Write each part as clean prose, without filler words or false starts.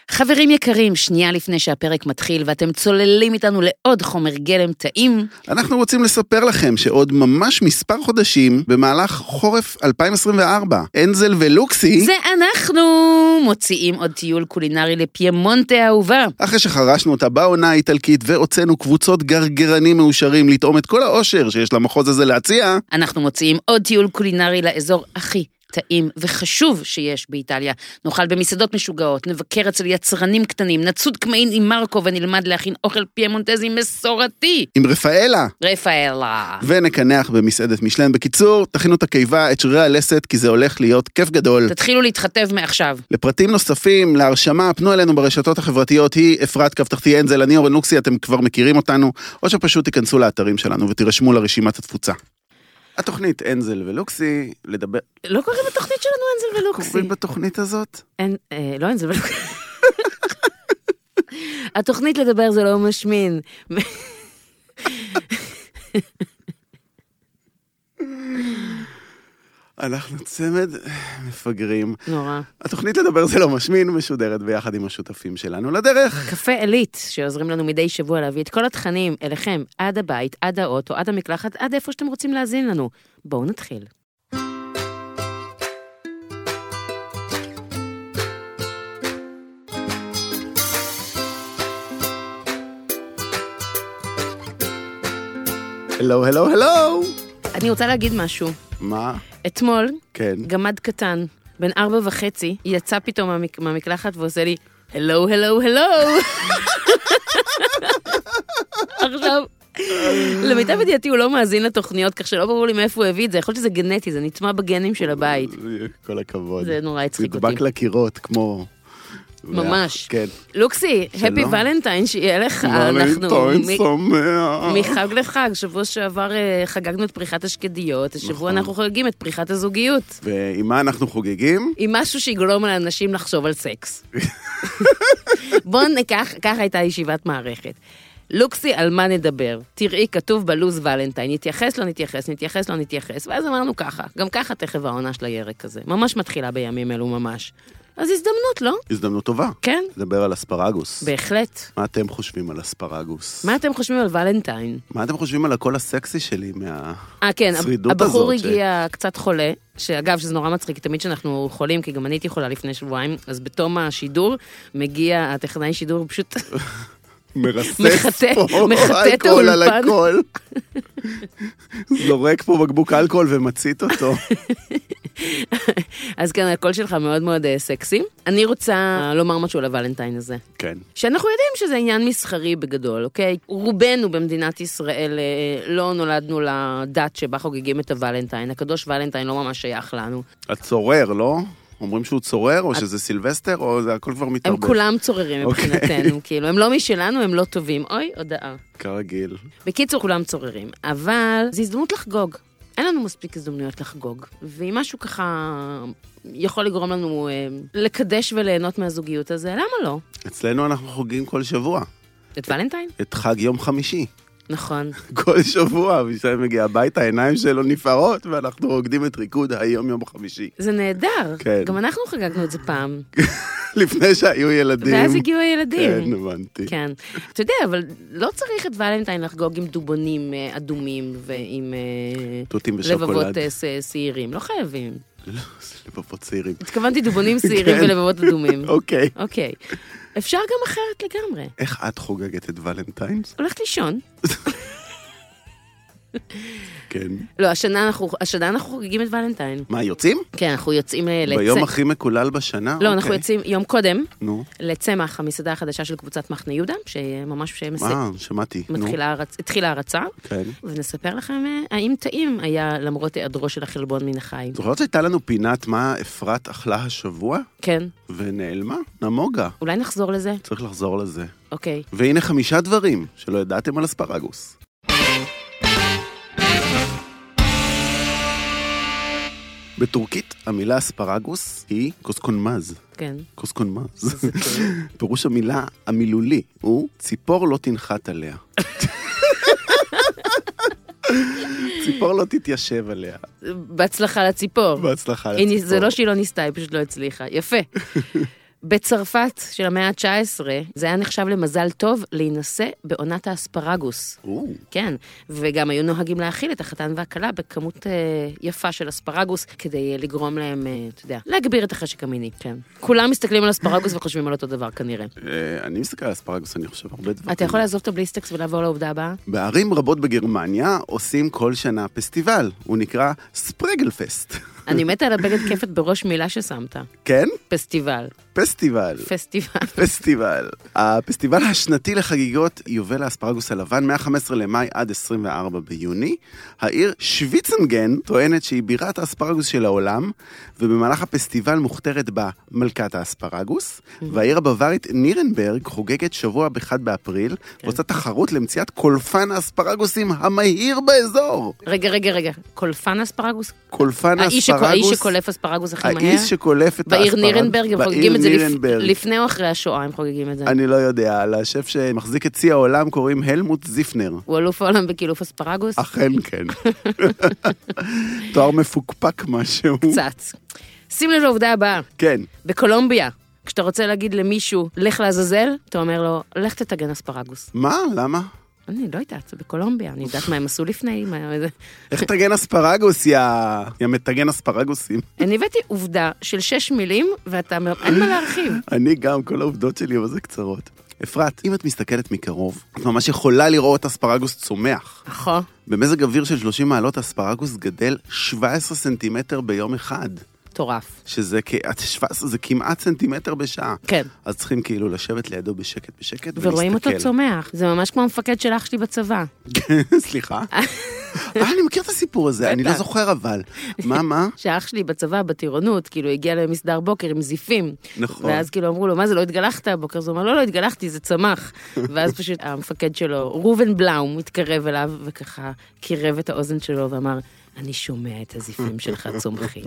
חברים יקרים, שנייה לפני שהפרק מתחיל ואתם צוללים איתנו לעוד חומר גלם טעים. אנחנו רוצים לספר לכם שעוד ממש מספר חודשים במהלך חורף 2024, אנזל ולוקסי זה אנחנו מוציאים עוד טיול קולינרי לפיימונטה האהובה. אחרי שחרשנו אותה בעונה האיטלקית והוצאנו קבוצות גרגרנים מאושרים לטעום את כל האושר שיש למחוז הזה להציע, אנחנו מוציאים עוד טיול קולינרי לאזור הכי טעים וחשוב שיש באיטליה. נאכל במסעדות משוגעות, נבקר אצל יצרנים קטנים, נצוד קמעין עם מרקו ונלמד להכין אוכל פיימונטזי מסורתי. עם רפאלה. ונקנח במסעדת משלן. בקיצור, תכינו את הקיבה, את שרירי הלסת, כי זה הולך להיות כיף גדול. תתחילו להתחתב מעכשיו. לפרטים נוספים, להרשמה, פנו אלינו ברשתות החברתיות, היא אפרת כפתחתי אנזל, אני אורן לוקסי, אתם כבר מכירים אותנו, או שפשוט תיכנסו לאתרים שלנו ותירשמו לרשימת התפוצה. התוכנית אנזל ולוקסי, לדבר... לא קוראים בתוכנית שלנו אנזל ולוקסי. קוראים בתוכנית הזאת? לא אנזל ולוקסי. התוכנית לדבר זה לא משמין. אנחנו צמד מפגרים. נורא. התוכנית לדבר זה לא משמין, משודרת ביחד עם השותפים שלנו לדרך. קפה אלית, שעוזרים לנו מדי שבוע להביא את כל התכנים אליכם, עד הבית, עד האוטו, עד המקלחת, עד איפה שאתם רוצים להזין לנו. בואו נתחיל. הלו, הלו, הלו. אני רוצה להגיד משהו. מה? אתמול, כן. גמד קטן, בן 4.5, יצא פתאום מהמקלחת ועושה לי, הלו, הלו, הלו. עכשיו, למיטב ידיעתי הוא לא מאזין לתוכניות, כך שלא ברור לי מאיפה הוא הביא את זה, יכול להיות שזה גנטי, זה נטמע בגנים של הבית. כל הכבוד. זה נורא הצחיק אותי. נדבק לקירות, כמו... ממש. כן. לוקסי, הפי ולנטיין, שיהיה לך, אנחנו מחג לחג, שבוע שעבר חגגנו את פריחת השקדיות, השבוע אנחנו חוגגים את פריחת הזוגיות. ועם מה אנחנו חוגגים? עם משהו שיגרום לאנשים לחשוב על סקס. בואו ניקח, ככה הייתה ישיבת מערכת. לוקסי, על מה נדבר? תראי, כתוב בלוז ולנטיין, נתייחס, לא נתייחס, נתייחס, לא נתייחס, ואז אמרנו ככה, גם ככה תכף העונה של הירק הזה, ממש מתחילה בימים אלו ממש. אז הזדמנות, לא? הזדמנות טובה. כן. לדבר על אספרגוס. בהחלט. מה אתם חושבים על אספרגוס? מה אתם חושבים על ולנטיין? מה אתם חושבים על הקול הסקסי שלי מהצרידות כן, הזאת? הבחור הגיע קצת חולה, שאגב, שזה נורא מצחיק, תמיד שאנחנו חולים, כי גם אני הייתי חולה לפני שבועיים, אז בתום השידור, מגיע הטכנאי שידור פשוט... מרסס פה אלכוהול על הכל. זורק פה בקבוק אלכוהול ומצית אותו. אז כן, הקול שלך מאוד מאוד סקסי. אני רוצה לומר משהו על הוולנטיין הזה. כן. שאנחנו יודעים שזה עניין מסחרי בגדול, אוקיי? רובנו במדינת ישראל לא נולדנו לדת שבה חוגגים את הוולנטיין. הקדוש ולנטיין לא ממש שייך לנו. הצורר, לא? אומרים שהוא צורר, או שזה סילבסטר, או זה הכל כבר מתערבב? הם כולם צוררים מבחינתנו, כאילו, הם לא משלנו, הם לא טובים. אוי, הודעה. כרגיל. בקיצור, כולם צוררים. אבל זו הזדמנות לחגוג. אין לנו מספיק הזדמנויות לחגוג. ואם משהו ככה יכול לגרום לנו לקדש וליהנות מהזוגיות הזה, למה לא? אצלנו אנחנו חוגגים כל שבוע. את ולנטיין? את חג יום חמישי. נכון. כל שבוע, ושם מגיע הביתה, העיניים שלו נפערות, ואנחנו רוקדים את ריקוד היום יום חמישי. זה נהדר. כן. גם אנחנו חגגנו את זה פעם. לפני שהיו ילדים. ואז הגיעו הילדים. כן, הבנתי. כן. אתה יודע, אבל לא צריך את ולנטיין לחגוג עם דובונים אדומים ועם תותים ושוקולד. לבבות שעירים. לא חייבים. לא, לבבות שעירים. התכוונתי דובונים שעירים ולבבות אדומים. אוקיי. אוקיי. אפשר גם אחרת לגמרי. איך את חוגגת את ולנטיינס? הולכת לישון. כן. לא, השנה אנחנו חוגגים את ולנטיין. מה, יוצאים? כן, אנחנו יוצאים ביום הכי מקולל בשנה? לא, אנחנו יוצאים יום קודם. נו. לצמח, המסעדה החדשה של קבוצת מחנה יהודה, שממש שמעתי. התחילה הרצה. כן. ונספר לכם האם טעים היה למרות היעדרו של החלבון מן החי. זוכרת שהייתה לנו פינת מה אפרת אכלה השבוע? כן. ונעלמה? נמוגה. אולי נחזור לזה? צריך לחזור לזה. אוקיי. והנה 5 דברים שלא ידעתם על אספרגוס. בטורקית המילה אספרגוס היא קוסקונמז. כן. קוסקונמז. פירוש המילה המילולי הוא ציפור לא תנחת עליה. ציפור לא תתיישב עליה. בהצלחה לציפור. בהצלחה לציפור. זה לא שהיא לא ניסתה, היא פשוט לא הצליחה. יפה. בצרפת של המאה ה-19, זה היה נחשב למזל טוב להינשא בעונת האספרגוס. כן, וגם היו נוהגים להאכיל את החתן והכלה בכמות יפה של אספרגוס, כדי לגרום להם, אתה יודע, להגביר את החשק המיני, כן. כולם מסתכלים על אספרגוס וחושבים על אותו דבר כנראה. אני מסתכל על אספרגוס, אני חושב הרבה דברים. אתה יכול לעזוב את הבליסטקס ולעבור לעובדה הבאה? בערים רבות בגרמניה עושים כל שנה פסטיבל, הוא נקרא ספרגלפסט. אני מתה על הבגד כפת בראש מילה ששמת. כן? פסטיבל. פסטיבל. פסטיבל. פסטיבל. הפסטיבל השנתי לחגיגות יובל האספרגוס הלבן, מה-15 למאי עד 24 ביוני. העיר שוויצנגן טוענת שהיא בירת האספרגוס של העולם, ובמהלך הפסטיבל מוכתרת בה מלכת האספרגוס, והעיר הבווארית נירנברג חוגגת שבוע ב-1 באפריל, ועושה תחרות למציאת קולפן האספרגוסים המהיר באזור. רגע. קולפן האספרגוס? קולפן האספרגוס. האיש שקולף אספרגוס הכי מהר? האיש שקולף את האספרגוס. בעיר נירנברג, הם חוגגים את זה לפני או אחרי השואה, הם חוגגים את זה. אני לא יודע, על השף שמחזיק את צי העולם קוראים הלמוט זיפנר. הוא אלוף העולם בקילוף אספרגוס? אכן כן. תואר מפוקפק משהו. קצת. שים לב לעובדה הבאה. כן. בקולומביה, כשאתה רוצה להגיד למישהו, לך לעזאזל, אתה אומר לו, לך תתגן אספרגוס. מה? למה? אני לא יודעת, זה בקולומביה, אני יודעת מה הם עשו לפני. איך תגן אספרגוס, יא מתגן אספרגוסים? אני הבאתי עובדה של 6 מילים, ואתה אין מה להרחיב. אני גם, כל העובדות שלי, אבל זה קצרות. אפרת, אם את מסתכלת מקרוב, את ממש יכולה לראות אספרגוס צומח. נכון. במזג אוויר של 30 מעלות, אספרגוס גדל 17 סנטימטר ביום אחד. מטורף. שזה זה כמעט סנטימטר בשעה. כן. אז צריכים כאילו לשבת לידו בשקט ורואים אותו צומח. זה ממש כמו המפקד של אח שלי בצבא. סליחה. אני מכיר את הסיפור הזה, אני לא זוכר אבל. מה? שאח שלי בצבא, בטירונות, כאילו הגיע למסדר בוקר עם זיפים. נכון. ואז כאילו אמרו לו, מה זה, לא התגלחת הבוקר? אז הוא אמר, לא התגלחתי, זה צמח. ואז פשוט המפקד שלו, רובן בלאום, התקרב אליו, וככה קירב את האוזן שלו ואמר, אני שומע את הזיפים שלך צומחים.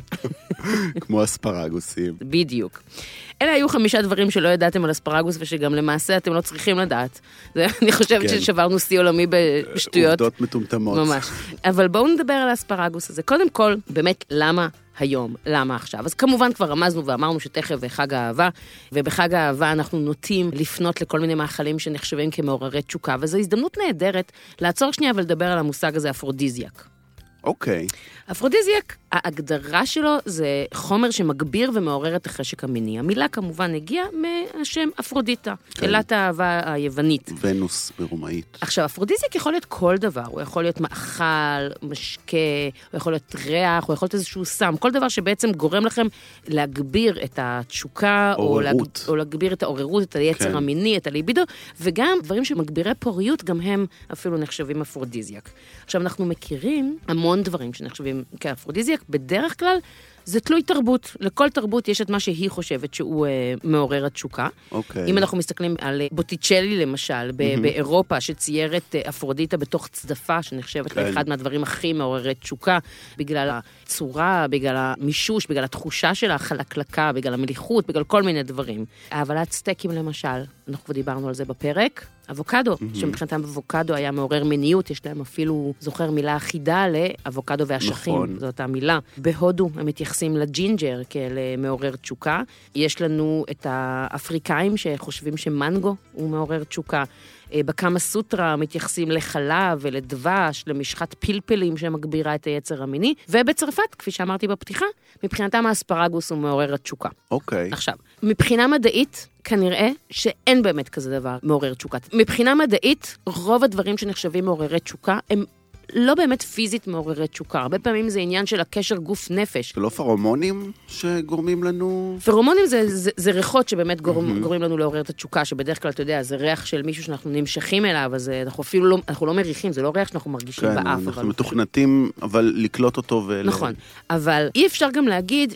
כמו אספרגוסים. בדיוק. אלה היו 5 דברים שלא ידעתם על אספרגוס, ושגם למעשה אתם לא צריכים לדעת. אני חושבת ששברנו שיא עולמי בשטויות. עובדות מטומטמות. ממש. אבל בואו נדבר על האספרגוס הזה. קודם כל, באמת, למה היום? למה עכשיו? אז כמובן כבר רמזנו ואמרנו שתכף בחג האהבה, ובחג האהבה אנחנו נוטים לפנות לכל מיני מאכלים שנחשבים כמעוררי תשוקה, וזו הזדמנות נהדרת לעצור שנייה ולדבר על המושג הזה, אפרודיזיאק. אוקיי. אפרודיזיאק, ההגדרה שלו זה חומר שמגביר ומעורר את החשק המיני. המילה כמובן הגיעה מהשם אפרודיטה, אלת האהבה היוונית. ונוס ברומאית. עכשיו, אפרודיזיאק יכול להיות כל דבר, הוא יכול להיות מאכל, משקה, הוא יכול להיות ריח, הוא יכול להיות איזשהו סם, כל דבר שבעצם גורם לכם להגביר את התשוקה, או להגביר את העוררות, את היצר המיני, את הליבידו, וגם דברים שמגבירי פוריות, גם הם אפילו נחשבים אפרודיזיאק. עכשיו, אנחנו מכירים המון דברים שנחשבים כאפרודיזיאק, בדרך כלל זה תלוי תרבות. לכל תרבות יש את מה שהיא חושבת שהוא מעורר התשוקה. אוקיי. אם אנחנו מסתכלים על בוטיצ'לי למשל, באירופה, שצייר את אפרודיטה בתוך צדפה, שנחשבת לאחד מהדברים הכי מעוררי תשוקה, בגלל הצורה, בגלל המישוש, בגלל התחושה של החלקלקה, בגלל המליחות, בגלל כל מיני דברים. האבלת סטייקים למשל, אנחנו כבר דיברנו על זה בפרק, אבוקדו, שמבחינתם אבוקדו היה מעורר מיניות, יש להם אפילו, זוכר, מילה אחידה לאבוקדו והשכים, נכון. זאת המילה. בהודו הם מתייחסים לג'ינג'ר כאל מעורר תשוקה. יש לנו את האפריקאים שחושבים שמנגו הוא מעורר תשוקה. בקמה סוטרה מתייחסים לחלב ולדבש, למשחת פלפלים שמגבירה את היצר המיני, ובצרפת, כפי שאמרתי בפתיחה, מבחינתם האספרגוס הוא מעורר התשוקה. אוקיי. עכשיו, מבחינה מדעית, כנראה שאין באמת כזה דבר מעורר תשוקה. מבחינה מדעית, רוב הדברים שנחשבים מעוררי תשוקה, הם לא באמת פיזית מעוררי תשוקה. הרבה פעמים זה עניין של הקשר גוף נפש. זה לא פרומונים שגורמים לנו? פרומונים זה ריחות שבאמת גורמים לנו לעורר את התשוקה, שבדרך כלל, אתה יודע, זה ריח של מישהו שאנחנו נמשכים אליו, אז אנחנו אפילו לא מריחים, זה לא ריח שאנחנו מרגישים באף. כן, אנחנו מתוכנתים, אבל לקלוט אותו נכון, אבל אי אפשר גם להגיד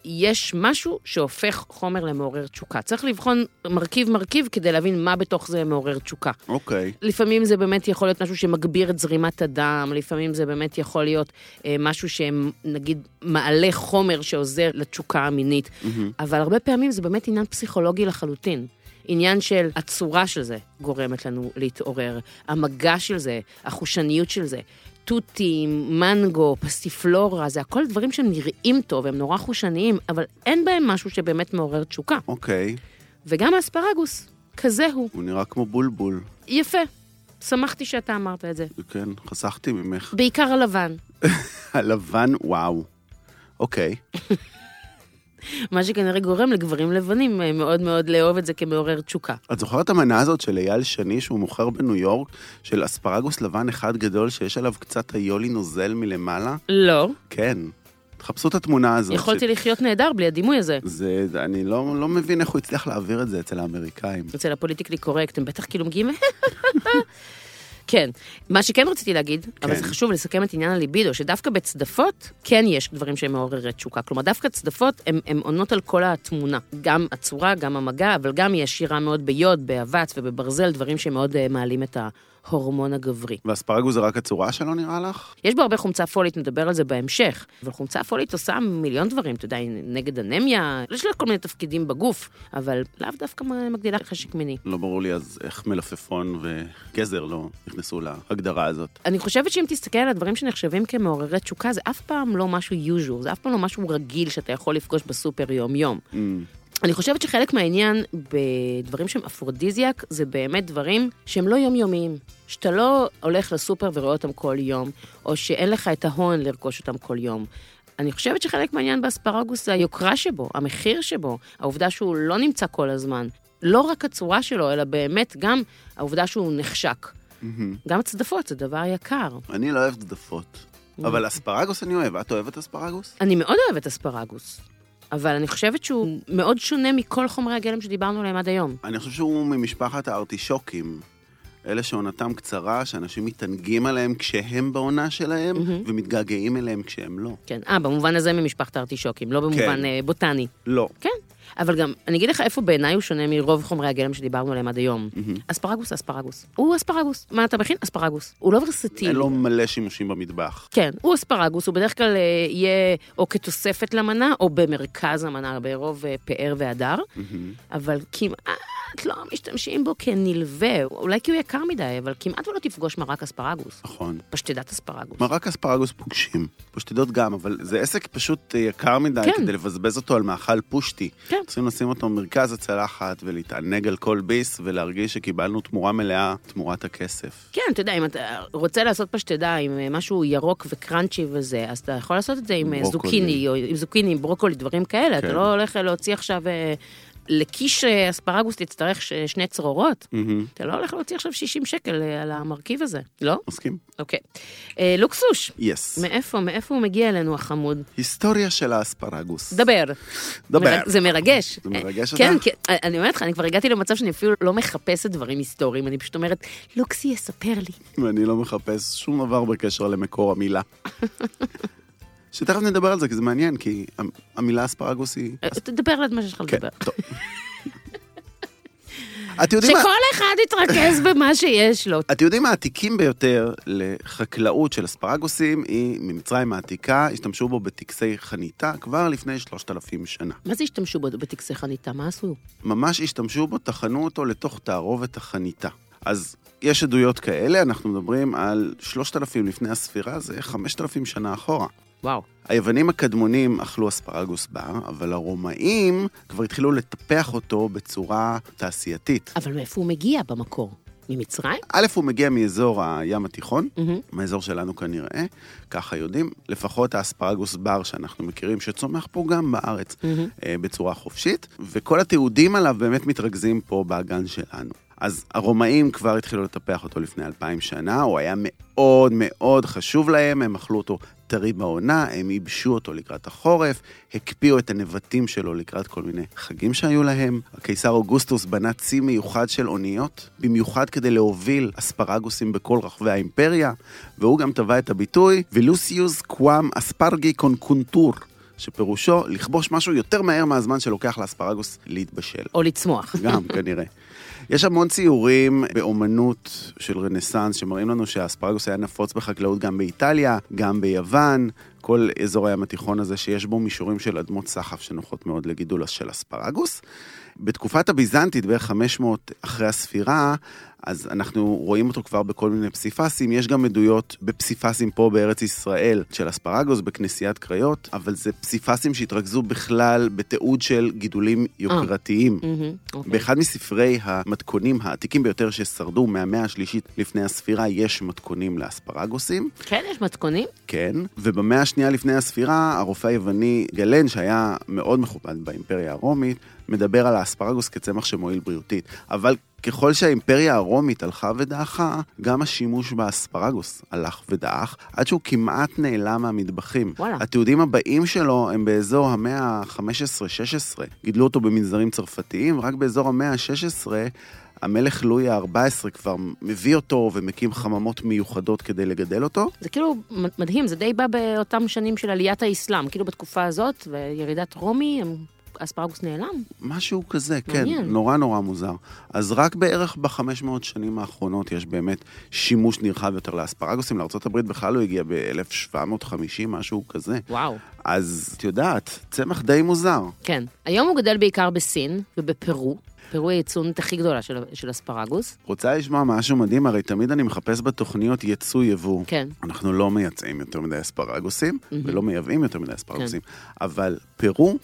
יש משהו שהופך חומר למעורר תשוקה. צריך לבחון מרכיב כדי להבין מה בתוך זה מעורר תשוקה. אוקיי. לפעמים זה באמת יכול להיות משהו שמגביר את זרימת הדם, לפעמים זה באמת יכול להיות משהו שנגיד מעלה חומר שעוזר לתשוקה המינית, אבל הרבה פעמים זה באמת עניין פסיכולוגי לחלוטין. עניין של הצורה של זה גורמת לנו להתעורר, המגע של זה, החושניות של זה. תותים, מנגו, פסיפלורה, זה הכל דברים שהם נראים טוב, הם נורא חושניים, אבל אין בהם משהו שבאמת מעורר תשוקה. אוקיי. וגם האספרגוס, כזה הוא. הוא נראה כמו בולבול. יפה. שמחתי שאתה אמרת את זה. כן, חסכתי ממך. בעיקר הלבן. הלבן, וואו. אוקיי. מה שכנראה גורם לגברים לבנים מאוד מאוד לאהוב את זה כמעורר תשוקה. את זוכרת המנה הזאת של אייל שני שהוא מוכר בניו יורק, של אספרגוס לבן אחד גדול שיש עליו קצת היולי נוזל מלמעלה? לא. כן. תחפשו את התמונה הזאת. יכולתי לחיות נהדר בלי הדימוי הזה. אני לא מבין איך הוא הצליח להעביר את זה אצל האמריקאים. אצל הפוליטיקלי קורקט, הם בטח כאילו מגיעים... כן, מה שכן רציתי להגיד, אבל זה חשוב לסכם את עניין הליבידו, שדווקא בצדפות כן יש דברים שהם מעוררי תשוקה. כלומר, דווקא צדפות הן עונות על כל התמונה. גם הצורה, גם המגע, אבל גם היא עשירה מאוד ביוד, באבץ ובברזל, דברים שמאוד מעלים את ההורמון הגברי. והאספרגוס זה רק הצורה שלו נראה לך? יש בו הרבה חומצה פולית, נדבר על זה בהמשך. אבל חומצה פולית עושה מיליון דברים, אתה יודע, נגד אנמיה, יש לה כל מיני תפקידים בגוף, אבל לאו דווקא מגדילה חשק מיני. לא ברור לי אז איך מלפפון וגזר לא נכנסו להגדרה הזאת. אני חושבת שאם תסתכל על הדברים שנחשבים כמעוררי תשוקה, זה אף פעם לא משהו usual, זה אף פעם לא משהו רגיל שאתה יכול לפגוש בסופר יום-יום. אני חושבת שחלק מהעניין בדברים שהם אפרודיזיאק, זה באמת דברים שהם לא יומיומיים. שאתה לא הולך לסופר ורואה אותם כל יום, או שאין לך את ההון לרכוש אותם כל יום. אני חושבת שחלק מהעניין באספרגוס זה היוקרה שבו, המחיר שבו, העובדה שהוא לא נמצא כל הזמן. לא רק הצורה שלו, אלא באמת גם העובדה שהוא נחשק. גם הצדפות, זה דבר יקר. אני לא אוהב צדפות. אבל אספרגוס אני אוהב. את אוהבת אספרגוס? אני מאוד אוהבת אספרגוס. אבל אני חושבת שהוא מאוד שונה מכל חומרי הגלם שדיברנו עליהם עד היום. אני חושב שהוא ממשפחת הארטישוקים. אלה שעונתם קצרה, שאנשים מתענגים עליהם כשהם בעונה שלהם, ומתגעגעים אליהם כשהם לא. כן, במובן הזה ממשפחת הארטישוקים, לא במובן בוטני. לא. כן. אבל גם, אני אגיד לך איפה בעיניי הוא שונה מרוב חומרי הגלם שדיברנו עליהם עד היום. אספרגוס, אספרגוס. הוא אספרגוס. מה אתה מכין? אספרגוס. הוא לא ורסטילי. אין לו מלא שימושים במטבח. כן, הוא אספרגוס, הוא בדרך כלל יהיה או כתוספת למנה, או במרכז המנה, ברוב פאר והדר, אבל כמעט לא משתמשים בו כנלווה, אולי כי הוא יקר מדי, אבל כמעט לא תפגוש מרק אספרגוס. נכון. פשטדת אספרגוס. מרק אספרגוס פוגשים, פשטדות גם, אבל זה עסק פשוט יקר מדי כדי לבזבז אותו על מאכל פושטי. צריכים לשים אותו מרכז הצלחת ולהתענג על כל ביס ולהרגיש שקיבלנו תמורה מלאה, תמורת הכסף. כן, אתה יודע, אם אתה רוצה לעשות פשטדה עם משהו ירוק וקרנצ'י וזה, אז אתה יכול לעשות את זה עם זוקיני, או עם זוקיני, עם ברוקולי, דברים כאלה. אתה לא הולך להוציא עכשיו... לקיש אספרגוס תצטרך 2 צרורות, אתה לא הולך להוציא עכשיו 60 שקל על המרכיב הזה, לא? מסכים. אוקיי. לוקסוש. יס. מאיפה הוא מגיע אלינו החמוד? היסטוריה של האספרגוס. דבר. זה מרגש. זה מרגש אותך? כן, אני אומרת לך, אני כבר הגעתי למצב שאני אפילו לא מחפשת דברים היסטוריים, אני פשוט אומרת, לוקסי יספר לי. ואני לא מחפש שום דבר בקשר למקור המילה. שתכף נדבר על זה, כי זה מעניין, כי המילה אספרגוס היא... תדבר על מה שיש לך לדבר. כן, טוב. שכל אחד יתרכז במה שיש לו. אתם יודעים, העתיקים ביותר לחקלאות של אספרגוסים היא ממצרים העתיקה, השתמשו בו בטקסי חניתה כבר לפני 3,000 שנה. מה זה השתמשו בו בטקסי חניתה? מה עשו? ממש השתמשו בו, תחנו אותו לתוך תערובת החניתה. אז יש עדויות כאלה, אנחנו מדברים על 3,000 לפני הספירה, זה 5,000 שנה אחורה. וואו. היוונים הקדמונים אכלו אספרגוס בר, אבל הרומאים כבר התחילו לטפח אותו בצורה תעשייתית. אבל מאיפה הוא מגיע במקור? ממצרים? א', הוא מגיע מאזור הים התיכון, מהאזור שלנו כנראה, ככה יודעים, לפחות האספרגוס בר שאנחנו מכירים, שצומח פה גם בארץ בצורה חופשית, וכל התיעודים עליו באמת מתרכזים פה באגן שלנו. אז הרומאים כבר התחילו לטפח אותו לפני 2,000 שנה, הוא היה מאוד מאוד חשוב להם, הם אכלו אותו טרי בעונה, הם ייבשו אותו לקראת החורף, הקפיאו את הנבטים שלו לקראת כל מיני חגים שהיו להם. הקיסר אוגוסטוס בנה צי מיוחד של אוניות, במיוחד כדי להוביל אספרגוסים בכל רחבי האימפריה, והוא גם טבע את הביטוי, ולוסיוס קוואם אספרגי קונקונטור, שפירושו לכבוש משהו יותר מהר מהזמן שלוקח לאספרגוס להתבשל. או לצמוח. גם, כנראה. יש המון ציורים באומנות של רנסנס, שמראים לנו שהאספרגוס היה נפוץ בחקלאות גם באיטליה, גם ביוון, כל אזור הים התיכון הזה שיש בו מישורים של אדמות סחף שנוחות מאוד לגידול של אספרגוס. בתקופת הביזנטית, בערך 500 אחרי הספירה, אז אנחנו רואים אותו כבר בכל מיני פסיפסים, יש גם עדויות בפסיפסים פה בארץ ישראל של אספרגוס, בכנסיית קריות, אבל זה פסיפסים שהתרכזו בכלל בתיעוד של גידולים יוקרתיים. באחד מספרי המתכונים העתיקים ביותר ששרדו מהמאה השלישית לפני הספירה, יש מתכונים לאספרגוסים. כן, יש מתכונים? כן, ובמאה השנייה לפני הספירה, הרופא היווני גלן, שהיה מאוד מכובד באימפריה הרומית, מדבר על האספרגוס כצמח שמועיל בריאותית, אבל ככל שהאימפריה הרומית הלכה ודעכה, גם השימוש באספרגוס הלך ודעך, עד שהוא כמעט נעלם מהמטבחים. וואלה. התיעודים הבאים שלו הם באזור המאה ה-15-16, גידלו אותו במנזרים צרפתיים, רק באזור המאה ה-16, המלך לואי ה-14 כבר מביא אותו ומקים חממות מיוחדות כדי לגדל אותו. זה כאילו מדהים, זה די בא באותם שנים של עליית האסלאם, כאילו בתקופה הזאת, וירידת רומי, אספרגוס נעלם. משהו כזה, מעניין. כן, נורא נורא מוזר. אז רק בערך ב-500 שנים האחרונות יש באמת שימוש נרחב יותר לאספרגוסים. לארצות הברית בכלל לא הגיע ב-1750, משהו כזה. וואו. אז את יודעת, צמח די מוזר. כן. היום הוא גדל בעיקר בסין ובפרו. פרו היא הייצונית הכי גדולה של אספרגוס. רוצה לשמוע משהו מדהים? הרי תמיד אני מחפש בתוכניות ייצוא יבוא. כן. אנחנו לא מייצאים יותר מדי אספרגוסים, ולא מייבאים יותר מדי אספרגוסים. אבל פרו,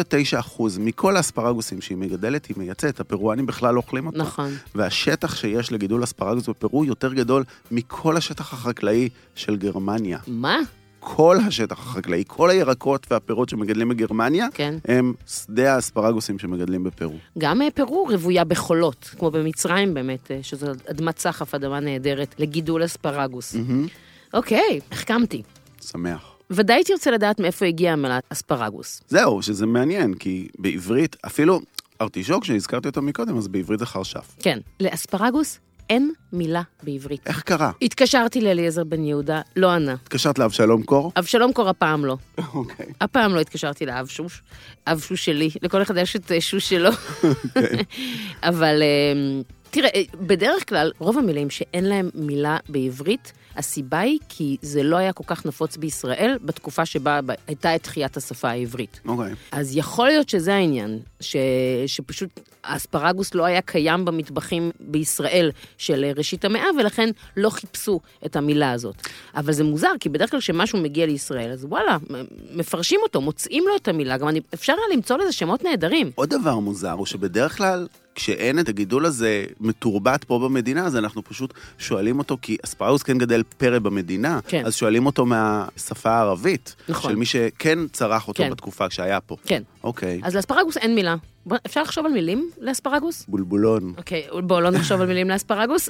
99% מכל האספרגוסים שהיא מגדלת, היא מייצאת. הפרואנים בכלל לא אוכלים אותה. נכון. והשטח שיש לגידול אספרגוס בפרו יותר גדול מכל השטח החקלאי של גרמניה. מה? כל השטח החקלאי, כל הירקות והפירות שמגדלים בגרמניה, כן. הם שדה האספרגוסים שמגדלים בפרו. גם פרו רבויה בחולות, כמו במצרים באמת, שזו אדמת סחף, אדמה נהדרת, לגידול אספרגוס. אוקיי, החכמתי. שמח. ודאי תרצה לדעת מאיפה הגיעה המילה אספרגוס. זהו, שזה מעניין, כי בעברית, אפילו ארטישוק שהזכרתי אותו מקודם, אז בעברית זה חרשף. כן, לאספרגוס אין מילה בעברית. איך קרה? התקשרתי לאליעזר בן יהודה, לא ענה. התקשרת לאבשלום קור? אבשלום קור הפעם לא. אוקיי. הפעם לא התקשרתי לאבשוש. אבשוש שלי, לכל אחד יש את שוש שלו. אבל תראה, בדרך כלל, רוב המילים שאין להם מילה בעברית, הסיבה היא כי זה לא היה כל כך נפוץ בישראל בתקופה שבה הייתה את תחיית השפה העברית. אוקיי. אז יכול להיות שזה העניין, שפשוט האספרגוס לא היה קיים במטבחים בישראל של ראשית המאה, ולכן לא חיפשו את המילה הזאת. אבל זה מוזר, כי בדרך כלל כשמשהו מגיע לישראל, אז וואלה, מפרשים אותו, מוצאים לו את המילה, גם אפשר למצוא לזה שמות נהדרים. עוד דבר מוזר הוא שבדרך כלל, כשאין את הגידול הזה מתורבת פה במדינה, אז אנחנו פשוט שואלים אותו, כי אספרגוס כן גדל פרא במדינה, כן. אז שואלים אותו מהשפה הערבית, נכון. של מי שכן צרח אותו כן. בתקופה שהיה פה. כן. אוקיי. אז לאספרגוס אין מילה. אפשר לחשוב על מילים לאספרגוס? בולבולון. אוקיי, בואו לא נחשוב על מילים לאספרגוס.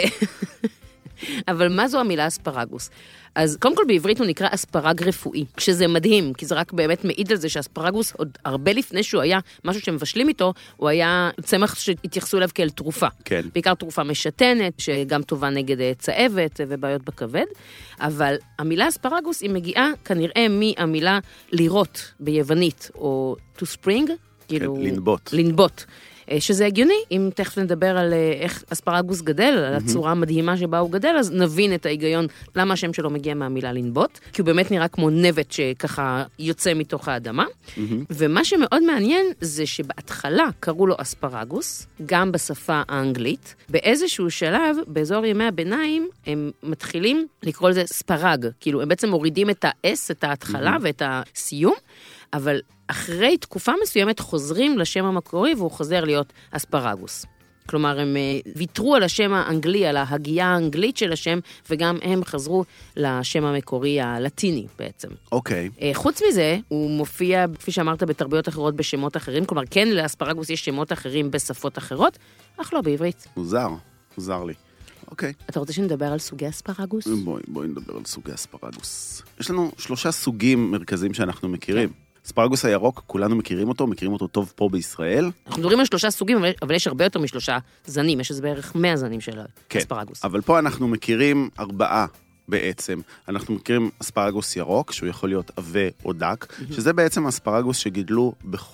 אבל מה זו המילה אספרגוס? אז קודם כל בעברית הוא נקרא אספרג רפואי, שזה מדהים, כי זה רק באמת מעיד על זה שאספרגוס, עוד הרבה לפני שהוא היה משהו שמבשלים איתו, הוא היה צמח שהתייחסו אליו כאל תרופה. כן. בעיקר תרופה משתנת, שגם טובה נגד צהבת ובעיות בכבד, אבל המילה אספרגוס היא מגיעה כנראה מהמילה לירות ביוונית, או to spring, כאילו... כן, לנבוט. לנבוט. שזה הגיוני, אם תכף נדבר על איך אספרגוס גדל, על הצורה המדהימה שבה הוא גדל, אז נבין את ההיגיון למה השם שלו מגיע מהמילה לנבוט, כי הוא באמת נראה כמו נבט שככה יוצא מתוך האדמה. ומה שמאוד מעניין זה שבהתחלה קראו לו אספרגוס, גם בשפה האנגלית. באיזשהו שלב, באזור ימי הביניים, הם מתחילים לקרוא לזה ספרג, כאילו הם בעצם מורידים את ה-S, את ההתחלה ואת הסיום, אבל אחרי תקופה מסוימת חוזרים לשם המקורי, והוא חוזר להיות אספרגוס. כלומר, הם ויתרו על השם האנגלי, על ההגייה האנגלית של השם, וגם הם חזרו לשם המקורי הלטיני בעצם. אוקיי. חוץ מזה, הוא מופיע, כפי שאמרת, בתרבויות אחרות בשמות אחרים, כלומר, כן, לאספרגוס יש שמות אחרים בשפות אחרות, אך לא בעברית. מוזר לי. אוקיי. אתה רוצה שנדבר על סוגי אספרגוס? בואי נדבר על סוגי אספרגוס. יש לנו 3 סוגים מרכזיים שאנחנו מכירים. אספרגוס הירוק, כולנו מכירים אותו טוב פה בישראל. אנחנו מדברים על 3 סוגים, אבל יש הרבה יותר מ3 זנים, יש איזה בערך 100 זנים של אספרגוס. אבל פה אנחנו מכירים 4 בעצם. אנחנו מכירים אספרגוס ירוק, שהוא יכול להיות עבה או דק, שזה בעצם אספרגוס שגידלו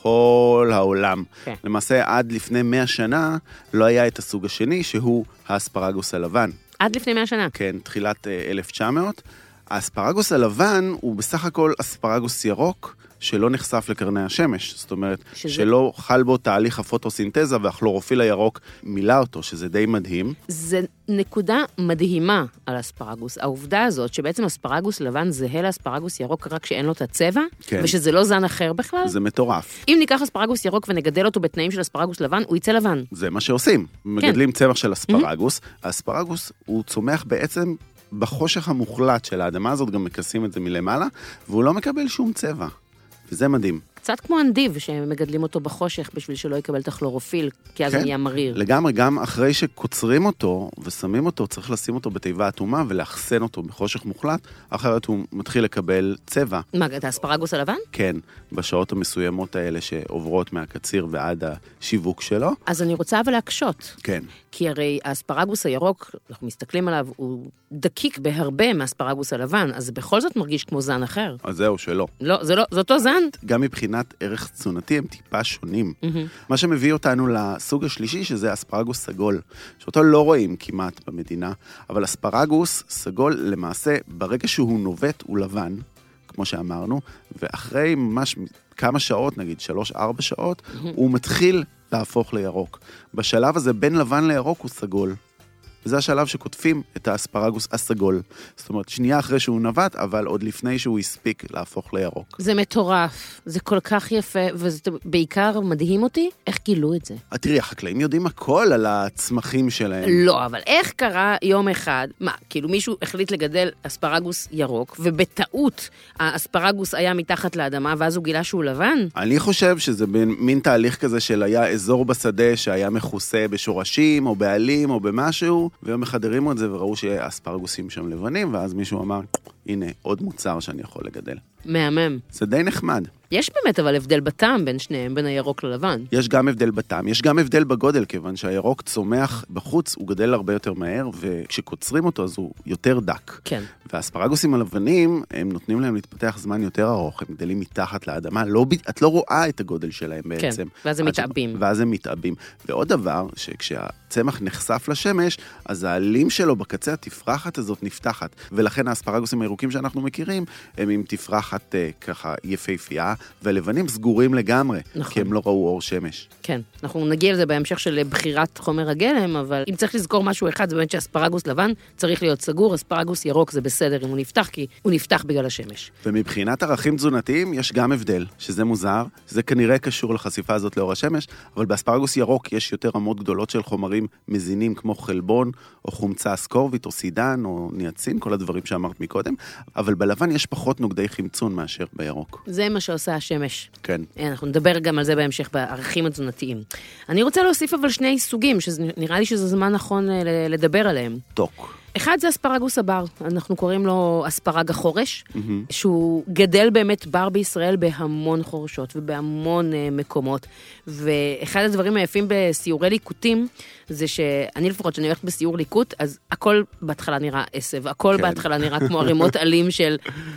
בכל העולם. כן. למעשה, עד לפני 100 שנה לא היה את הסוג השני, שהוא האספרגוס הלבן. עד לפני 100 שנה. כן, תחילת 1900. האספרגוס הלבן הוא בסך הכל אספרגוס ירוק, שלא נחשף לקרני השמש. זאת אומרת, שלא חל בו תהליך הפוטוסינתזה, והכלורופיל הירוק מילא אותו, שזה די מדהים. זה נקודה מדהימה על אספרגוס. העובדה הזאת שבעצם אספרגוס לבן זהה לאספרגוס ירוק רק שאין לו את הצבע, כן. ושזה לא זן אחר בכלל. זה מטורף. אם ניקח אספרגוס ירוק ונגדל אותו בתנאים של אספרגוס לבן, הוא יצא לבן. זה מה שעושים. מגדלים צמח של אספרגוס. האספרגוס הוא צומח בעצם בחושך המוחלט של האדמה הזאת, גם מקסים את זה מלמעלה, והוא לא מקבל שום צבע. וזה מדהים. קצת כמו אנדיב, שמגדלים אותו בחושך בשביל שלא יקבל את הכלורופיל, כי אז כן, הוא נהיה מריר. לגמרי, גם אחרי שקוצרים אותו ושמים אותו, צריך לשים אותו בתיבה אטומה ולאחסן אותו בחושך מוחלט, אחרת הוא מתחיל לקבל צבע. מה, את האספרגוס הלבן? כן, בשעות המסוימות האלה שעוברות מהקציר ועד השיווק שלו. אז אני רוצה אבל להקשות. כן. כי הרי האספרגוס הירוק, אנחנו מסתכלים עליו, הוא דקיק בהרבה מהאספרגוס הלבן, אז זה בכל זאת מרגיש כמו זן אחר. אז זהו, שלא. לא, זה אותו זן. גם מבחינת ערך תזונתי הם טיפה שונים. מה שמביא אותנו לסוג השלישי, שזה אספרגוס סגול, שאותו לא רואים כמעט במדינה, אבל אספרגוס סגול למעשה, ברגע שהוא נובט הוא לבן, כמו שאמרנו, ואחרי ממש כמה שעות, נגיד 3-4 שעות, הוא מתחיל להפוך לירוק. בשלב הזה, בין לבן לירוק הוא סגול. וזה השלב שקוטפים את האספרגוס הסגול. זאת אומרת, שנייה אחרי שהוא נבט, אבל עוד לפני שהוא הספיק להפוך לירוק. זה מטורף, זה כל כך יפה, וזה בעיקר מדהים אותי, איך גילו את זה? תראי, החקלאים יודעים הכל על הצמחים שלהם. לא, אבל איך קרה יום אחד, מה, כאילו מישהו החליט לגדל אספרגוס ירוק, ובטעות האספרגוס היה מתחת לאדמה, ואז הוא גילה שהוא לבן? אני חושב שזה מין תהליך כזה של היה אזור בשדה שהיה מכוסה בשורשים, או בעלים, או במשהו, והם מחדרים את זה וראו שהאספרגוסים שם לבנים, ואז מישהו אמר, הנה, עוד מוצר שאני יכול לגדל. מהמם. זה די נחמד. יש באמת אבל הבדל בטעם בין שניהם, בין הירוק ללבן. יש גם הבדל בטעם, יש גם הבדל בגודל, כיוון שהירוק צומח בחוץ, הוא גדל הרבה יותר מהר, וכשקוצרים אותו אז הוא יותר דק. כן. והאספרגוסים הלבנים, הם נותנים להם להתפתח זמן יותר ארוך, הם גדלים מתחת לאדמה, את לא רואה את הגודל שלהם בעצם. כן, ואז הם מתעבים. ואז הם מתעבים. ועוד דבר, שכשהצמח נחשף לשמש, אז העלים שלו בקצה התפרחת הזאת נפתחת, ולכן האספרגוסים הירוקים שאנחנו מכירים, הם עם תפרחת ככה יפהפייה, והלבנים סגורים לגמרי, נכון. כי הם לא ראו אור שמש. כן, אנחנו נגיע לזה בהמשך של בחירת חומר הגלם, אבל אם צריך לזכור משהו אחד, זה באמת שאספרגוס לבן צריך להיות סגור, אספרגוס ירוק זה בסדר אם הוא נפתח, כי הוא נפתח בגלל השמש. ומבחינת ערכים תזונתיים יש גם הבדל, שזה מוזר, זה כנראה קשור לחשיפה הזאת לאור השמש, אבל באספרגוס ירוק יש יותר רמות גדולות של חומרים מזינים כמו חלבון, או חומצה אסקורבית, או סידן, או ניאצין, כל הדברים שאמרת מקודם, אבל בלבן יש פחות נוגדי חמצון מאשר בירוק. זה מה שעושה השמש. כן. אנחנו נדבר גם על זה בהמשך בערכים התזונתיים. אני רוצה להוסיף אבל שני סוגים, שנראה לי שזה זמן נכון לדבר עליהם. טוק. אחד זה אספרגוס הבר, אנחנו קוראים לו אספרג החורש, שהוא גדל באמת בר בישראל בהמון חורשות ובהמון מקומות, ואחד הדברים היפים בסיורי ליקוטים, זה שאני לפחות, שאני הולכת בסיור ליקוט, אז הכל בהתחלה נראה עשב, הכל בהתחלה נראה כמו ערימות עלים של...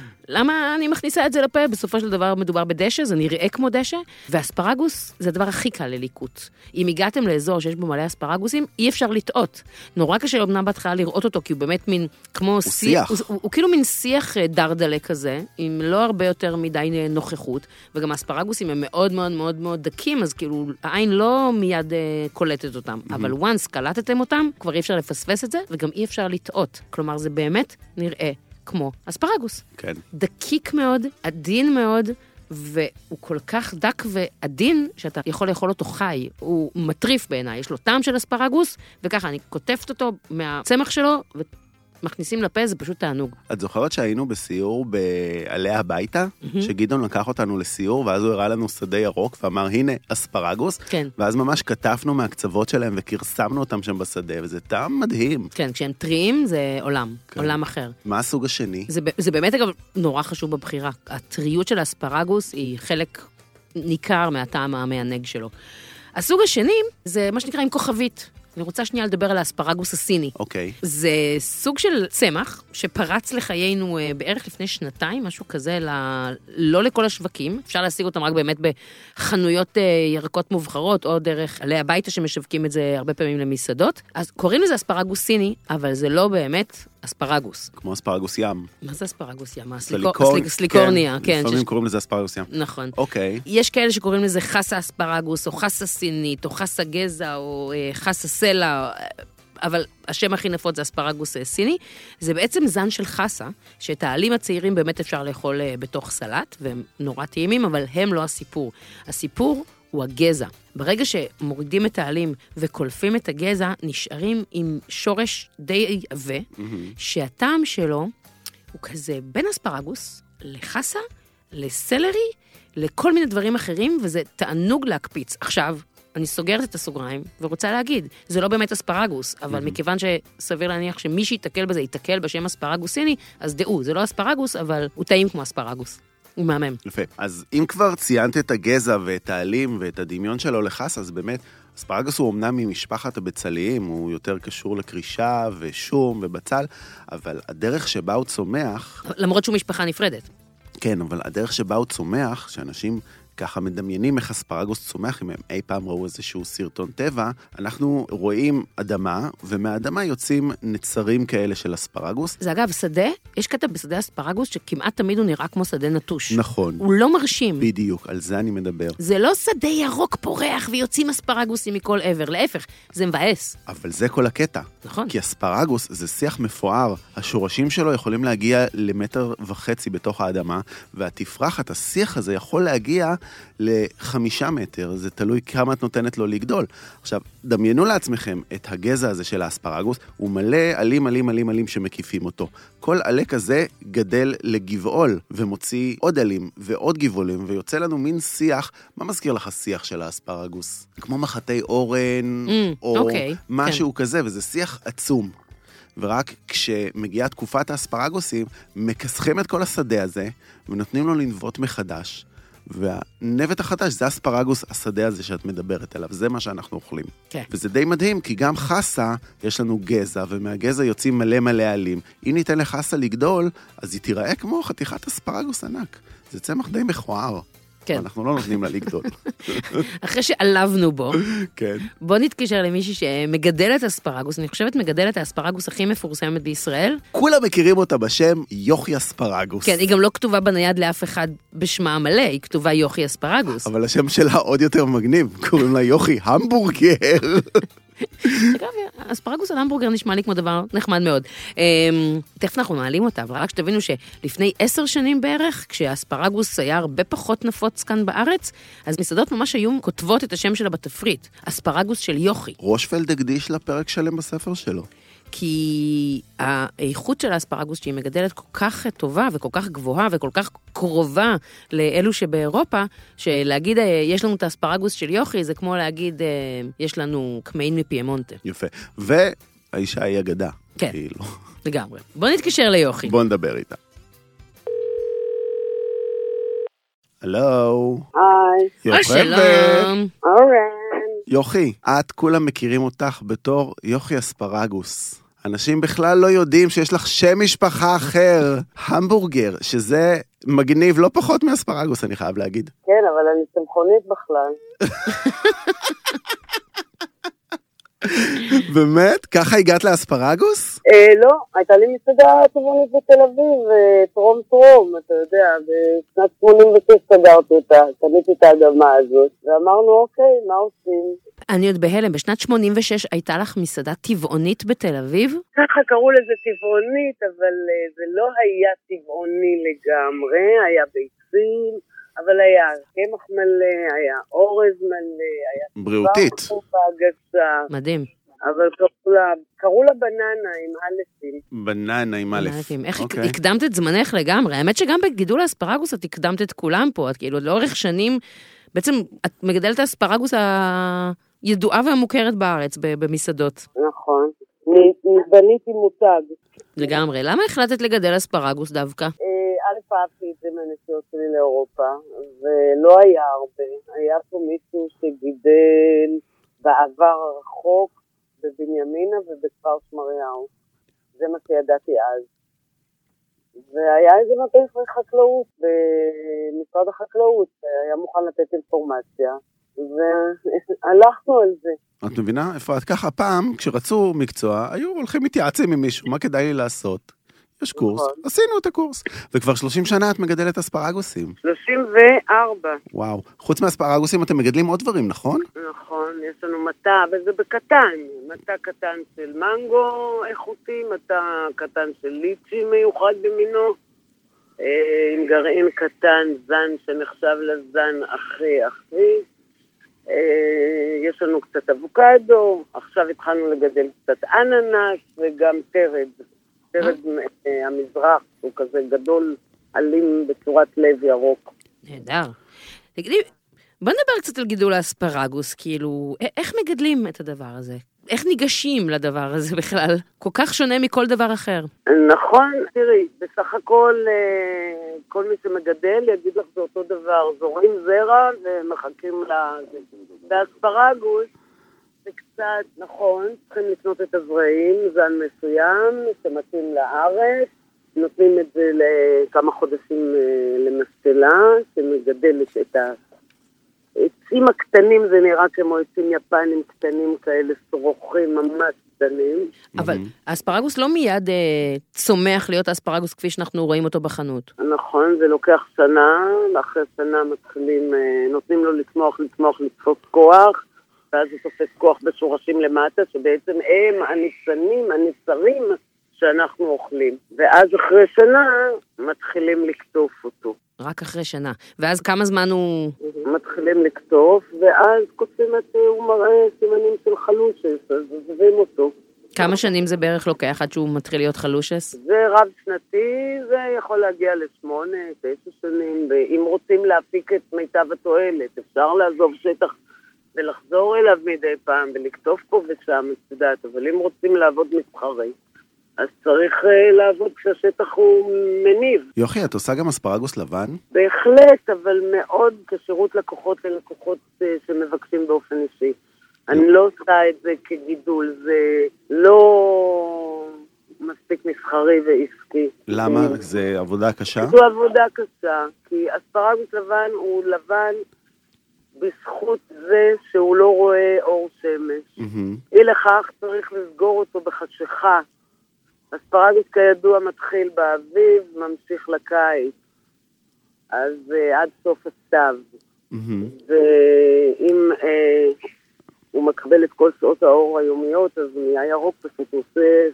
למה אני מכניסה את זה לפה? בסופו של דבר מדובר בדשא, זה נראה כמו דשא, ואספרגוס זה הדבר הכי קל לליקוט. אם הגעתם לאזור שיש בו מלא אספרגוסים, אי אפשר לטעות. נורא קשה אומנם בהתחלה לראות אותו, כי הוא באמת מין, כמו שיח. הוא כאילו מין שיח דרדלה כזה, עם לא הרבה יותר מדי נוכחות, וגם האספרגוסים הם מאוד מאוד מאוד מאוד דקים, אז כאילו העין לא מיד קולטת אותם, אבל once קלטתם אותם, כבר אי אפשר לפספס את זה, וגם אי אפשר לטעות. כלומר, זה באמת נראה כמו אספרגוס. כן. דקיק מאוד, עדין מאוד, והוא כל כך דק ועדין, שאתה יכול לאכול אותו חי. הוא מטריף בעיניי, יש לו טעם של אספרגוס, וככה אני כותפת אותו מהצמח שלו, מכניסים לפה, זה פשוט תענוג. את זוכרת שהיינו בסיור בעלי הביתה, שגידון לקח אותנו לסיור, ואז הוא הראה לנו שדה ירוק, ואמר, הנה, אספרגוס, כן. ואז ממש כתפנו מהקצוות שלהם, וקרסמנו אותם שם בשדה, וזה טעם מדהים. כן, כשהם טריים, זה עולם, כן. עולם אחר. מה הסוג השני? זה באמת, אגב, נורא חשוב בבחירה. הטריות של האספרגוס היא חלק ניכר מהטעם המענג שלו. הסוג השני, זה מה שנקרא עם כוכבית. אני רוצה שנייה לדבר על האספרגוס הסיני. אוקיי. זה סוג של צמח שפרץ לחיינו בערך לפני שנתיים, משהו כזה, לא לכל השווקים. אפשר להשיג אותם רק באמת בחנויות ירקות מובחרות, או דרך עלי הביתה שמשווקים את זה הרבה פעמים למסעדות. אז קוראים לזה אספרגוס סיני, אבל זה לא באמת אספרגוס. כמו אספרגוס ים. מה זה אספרגוס ים? סליקורניה. כן. לפעמים קוראים לזה אספרגוס ים. נכון. אוקיי. יש כאלה שקוראים לזה חסה אספרגוס, או חסה סינית, או חסה גזע, או חסה סלע, אבל השם הכי נפוץ זה אספרגוס סיני. זה בעצם זן של חסה, שאת העלים הצעירים באמת אפשר לאכול בתוך סלט, והם נורא טעימים, אבל הם לא הסיפור. הסיפור הוא הגזע. ברגע שמורידים את העלים וקולפים את הגזע, נשארים עם שורש די עבה, שהטעם שלו הוא כזה בין אספרגוס לחסה, לסלרי, לכל מיני דברים אחרים, וזה תענוג להקפיץ. עכשיו, אני סוגרת את הסוגריים ורוצה להגיד, זה לא באמת אספרגוס, אבל מכיוון שסביר להניח שמי שיתקל בזה, יתקל בשם אספרגוס סיני, אז דעו, זה לא אספרגוס, אבל הוא טעים כמו אספרגוס. הוא מהמם. יפה. אז אם כבר ציינת את הגזע ואת העלים ואת הדמיון שלו לחס, אז באמת, אספרגוס הוא אמנם ממשפחת הבצליים, הוא יותר קשור לקרישה ושום ובצל, אבל הדרך שבה הוא צומח... למרות שהוא משפחה נפרדת. כן, אבל הדרך שבה הוא צומח, שאנשים ככה מדמיינים איך אספרגוס צומח, אם הם אי פעם ראו איזשהו סרטון טבע, אנחנו רואים אדמה, ומהאדמה יוצאים נצרים כאלה של אספרגוס. זה אגב, שדה, יש קטע בשדה אספרגוס שכמעט תמיד הוא נראה כמו שדה נטוש. נכון. הוא לא מרשים. בדיוק, על זה אני מדבר. זה לא שדה ירוק פורח ויוצאים אספרגוסים מכל עבר, להפך, זה מבאס. אבל זה כל הקטע. נכון. כי אספרגוס זה שיח מפואר, השורשים שלו יכולים להגיע למטר וחצי בתוך האדמה, והתפרחת, השיח הזה יכול להגיע ל5 מטר, זה תלוי כמה את נותנת לו לגדול. עכשיו, דמיינו לעצמכם את הגזע הזה של האספרגוס, הוא מלא עלים שמקיפים אותו. כל עלה כזה גדל לגבעול, ומוציא עוד עלים ועוד גבעולים, ויוצא לנו מין שיח, מה מזכיר לך השיח של האספרגוס? כמו מחתי אורן, או משהו כזה, וזה שיח עצום. ורק כשמגיעה תקופת האספרגוסים, מכסחים את כל השדה הזה, ונותנים לו לנבוט מחדש, והנבט החדש זה אספרגוס, השדה הזה שאת מדברת עליו, זה מה שאנחנו אוכלים. כן. וזה די מדהים, כי גם חסה, יש לנו גזע, ומהגזע יוצאים מלא עלים. אם ניתן לחסה לגדול, אז היא תיראה כמו חתיכת אספרגוס ענק. זה צמח די מכוער. כן. אנחנו לא נותנים לה לגדול. אחרי שעלבנו בו, כן. בוא נתקשר למישהי שמגדלת אספרגוס, אני חושבת מגדלת האספרגוס הכי מפורסמת בישראל. כולם מכירים אותה בשם יוכי אספרגוס. כן, היא גם לא כתובה בנייד לאף אחד בשמה המלא, היא כתובה יוכי אספרגוס. אבל השם שלה עוד יותר מגניב, קוראים לה יוכי המבורגר. אגב, אספרגוס על המבורגר נשמע לי כמו דבר נחמד מאוד. תכף אנחנו מעלים אותה, אבל רק שתבינו שלפני 10 שנים בערך, כשהאספרגוס היה הרבה פחות נפוץ כאן בארץ, אז מסעדות ממש היו כותבות את השם שלה בתפריט, אספרגוס של יוכי. רושפלד הקדיש לה פרק שלם בספר שלו. כי האיכות של האספרגוס שהיא מגדלת כל כך טובה וכל כך גבוהה וכל כך קרובה לאלו שבאירופה, שלהגיד יש לנו את האספרגוס של יוכי, זה כמו להגיד יש לנו קמעין מפיימונטה. יפה. והאישה היא אגדה. כן, לגמרי. בוא נתקשר ליוכי. בוא נדבר איתה. הלו. היי. שלום. יוכי, את כולם מכירים אותך בתור יוכי אספרגוס. אנשים בכלל לא יודעים שיש לך שם משפחה אחר, המבורגר, שזה מגניב לא פחות מאספרגוס, אני חייב להגיד. כן, אבל אני צמחונית בכלל. באמת? ככה הגעת לאספרגוס? לא, הייתה לי מסעדה טבעונית בתל אביב, טרום, אתה יודע, בשנת 86 סגרתי אותה, קניתי את האדמה הזאת, ואמרנו, אוקיי, מה עושים? אני עוד בהלם, בשנת 86 הייתה לך מסעדה טבעונית בתל אביב? ככה קראו לזה טבעונית, אבל זה לא היה טבעוני לגמרי, היה ביצים, אבל היה קמח מלא, היה אורז מלא, היה בריאותית. מדהים. אבל קראו לה בננה עם אלפים. בננה עם אלפים. איך הקדמת את זמנך לגמרי? האמת שגם בגידול האספרגוס את הקדמת את כולם פה, את כאילו לאורך שנים, בעצם את מגדלת האספרגוס הידועה והמוכרת בארץ במסעדות. נכון. בניתי מותג. לגמרי. למה החלטת לגדל אספרגוס דווקא? א' אהבתי את זה מהנסיעות שלי לאירופה, ולא היה הרבה. היה פה מישהו שגידל בעבר הרחוק בבנימינה ובכפר שמריהו. זה מה שידעתי אז. והיה איזה מדריך חקלאות במשרד החקלאות, היה מוכן לתת אינפורמציה, והלכנו על זה. את מבינה? איפה את ככה פעם, כשרצו מקצוע, היו הולכים מתייעצים עם מישהו, מה כדאי לי לעשות? יש קורס, עשינו את הקורס. וכבר 30 שנה את מגדלת אספרגוסים. 34. וואו. חוץ מאספרגוסים אתם מגדלים עוד דברים, נכון? נכון, יש לנו מטע, אבל זה בקטן. מטע קטן של מנגו איכותי, מטע קטן של ליצ'י מיוחד במינו, עם גרעין קטן, זן שנחשב לזן הכי. יש לנו קצת אבוקדו, עכשיו התחלנו לגדל קצת אננס וגם תרד. תרד המזרח, הוא כזה גדול, עלים בצורת לב ירוק. נהדר. תגידי, בוא נדבר קצת על גידול האספרגוס, כאילו, איך מגדלים את הדבר הזה? איך ניגשים לדבר הזה בכלל? כל כך שונה מכל דבר אחר. נכון, תראי, בסך הכל, כל מי שמגדל יגיד לך זה אותו דבר, זורים זרע ומחכים לזה. באספרגוס, זה קצת, נכון, צריכים לקנות את הזרעים, זן מסוים, שמתאים לארץ, נותנים את זה לכמה חודשים למסטלה, שמגדלת את העצים הקטנים, זה נראה כמו עצים יפנים קטנים כאלה, סרוכים ממש קטנים. אבל האספרגוס לא מיד צומח להיות האספרגוס כפי שאנחנו רואים אותו בחנות. נכון, זה לוקח שנה, לאחרי שנה מתחילים, נותנים לו לצמוח, לתפוס כוח, ואז הוא תופס כוח בשורשים למטה, שבעצם הם הניצרים שאנחנו אוכלים. ואז אחרי שנה מתחילים לקטוף אותו. רק אחרי שנה. ואז כמה זמן הוא... מתחילים לקטוף, ואז כותבים את הוא מראה סימנים של חלושס, אז עוזבים אותו. כמה שנים זה בערך לוקח עד שהוא מתחיל להיות חלושס? זה רב שנתי, זה יכול להגיע ל8, 9 שנים, ואם רוצים להפיק את מיטב התועלת, אפשר לעזוב שטח ולחזור אליו מדי פעם, ולקטוף פה ושם, את יודעת, אבל אם רוצים לעבוד מסחרי, אז צריך לעבוד כשהשטח הוא מניב. יוכי, את עושה גם אספרגוס לבן? בהחלט, אבל מאוד כשירות לקוחות ללקוחות שמבקשים באופן אישי. אני לא עושה את זה כגידול, זה לא מספיק מסחרי ועסקי. למה? זה עבודה קשה? זו עבודה קשה, כי אספרגוס לבן הוא לבן בזכות זה שהוא לא רואה אור שמש. אי לכך צריך לסגור אותו בחשיכה. אספרגוס כידוע מתחיל באביב, ממשיך לקיץ, אז עד סוף הסתיו. ואם הוא מקבל את כל שעות האור היומיות, אז הוא נהיה ירוק, פשוט הוא עושה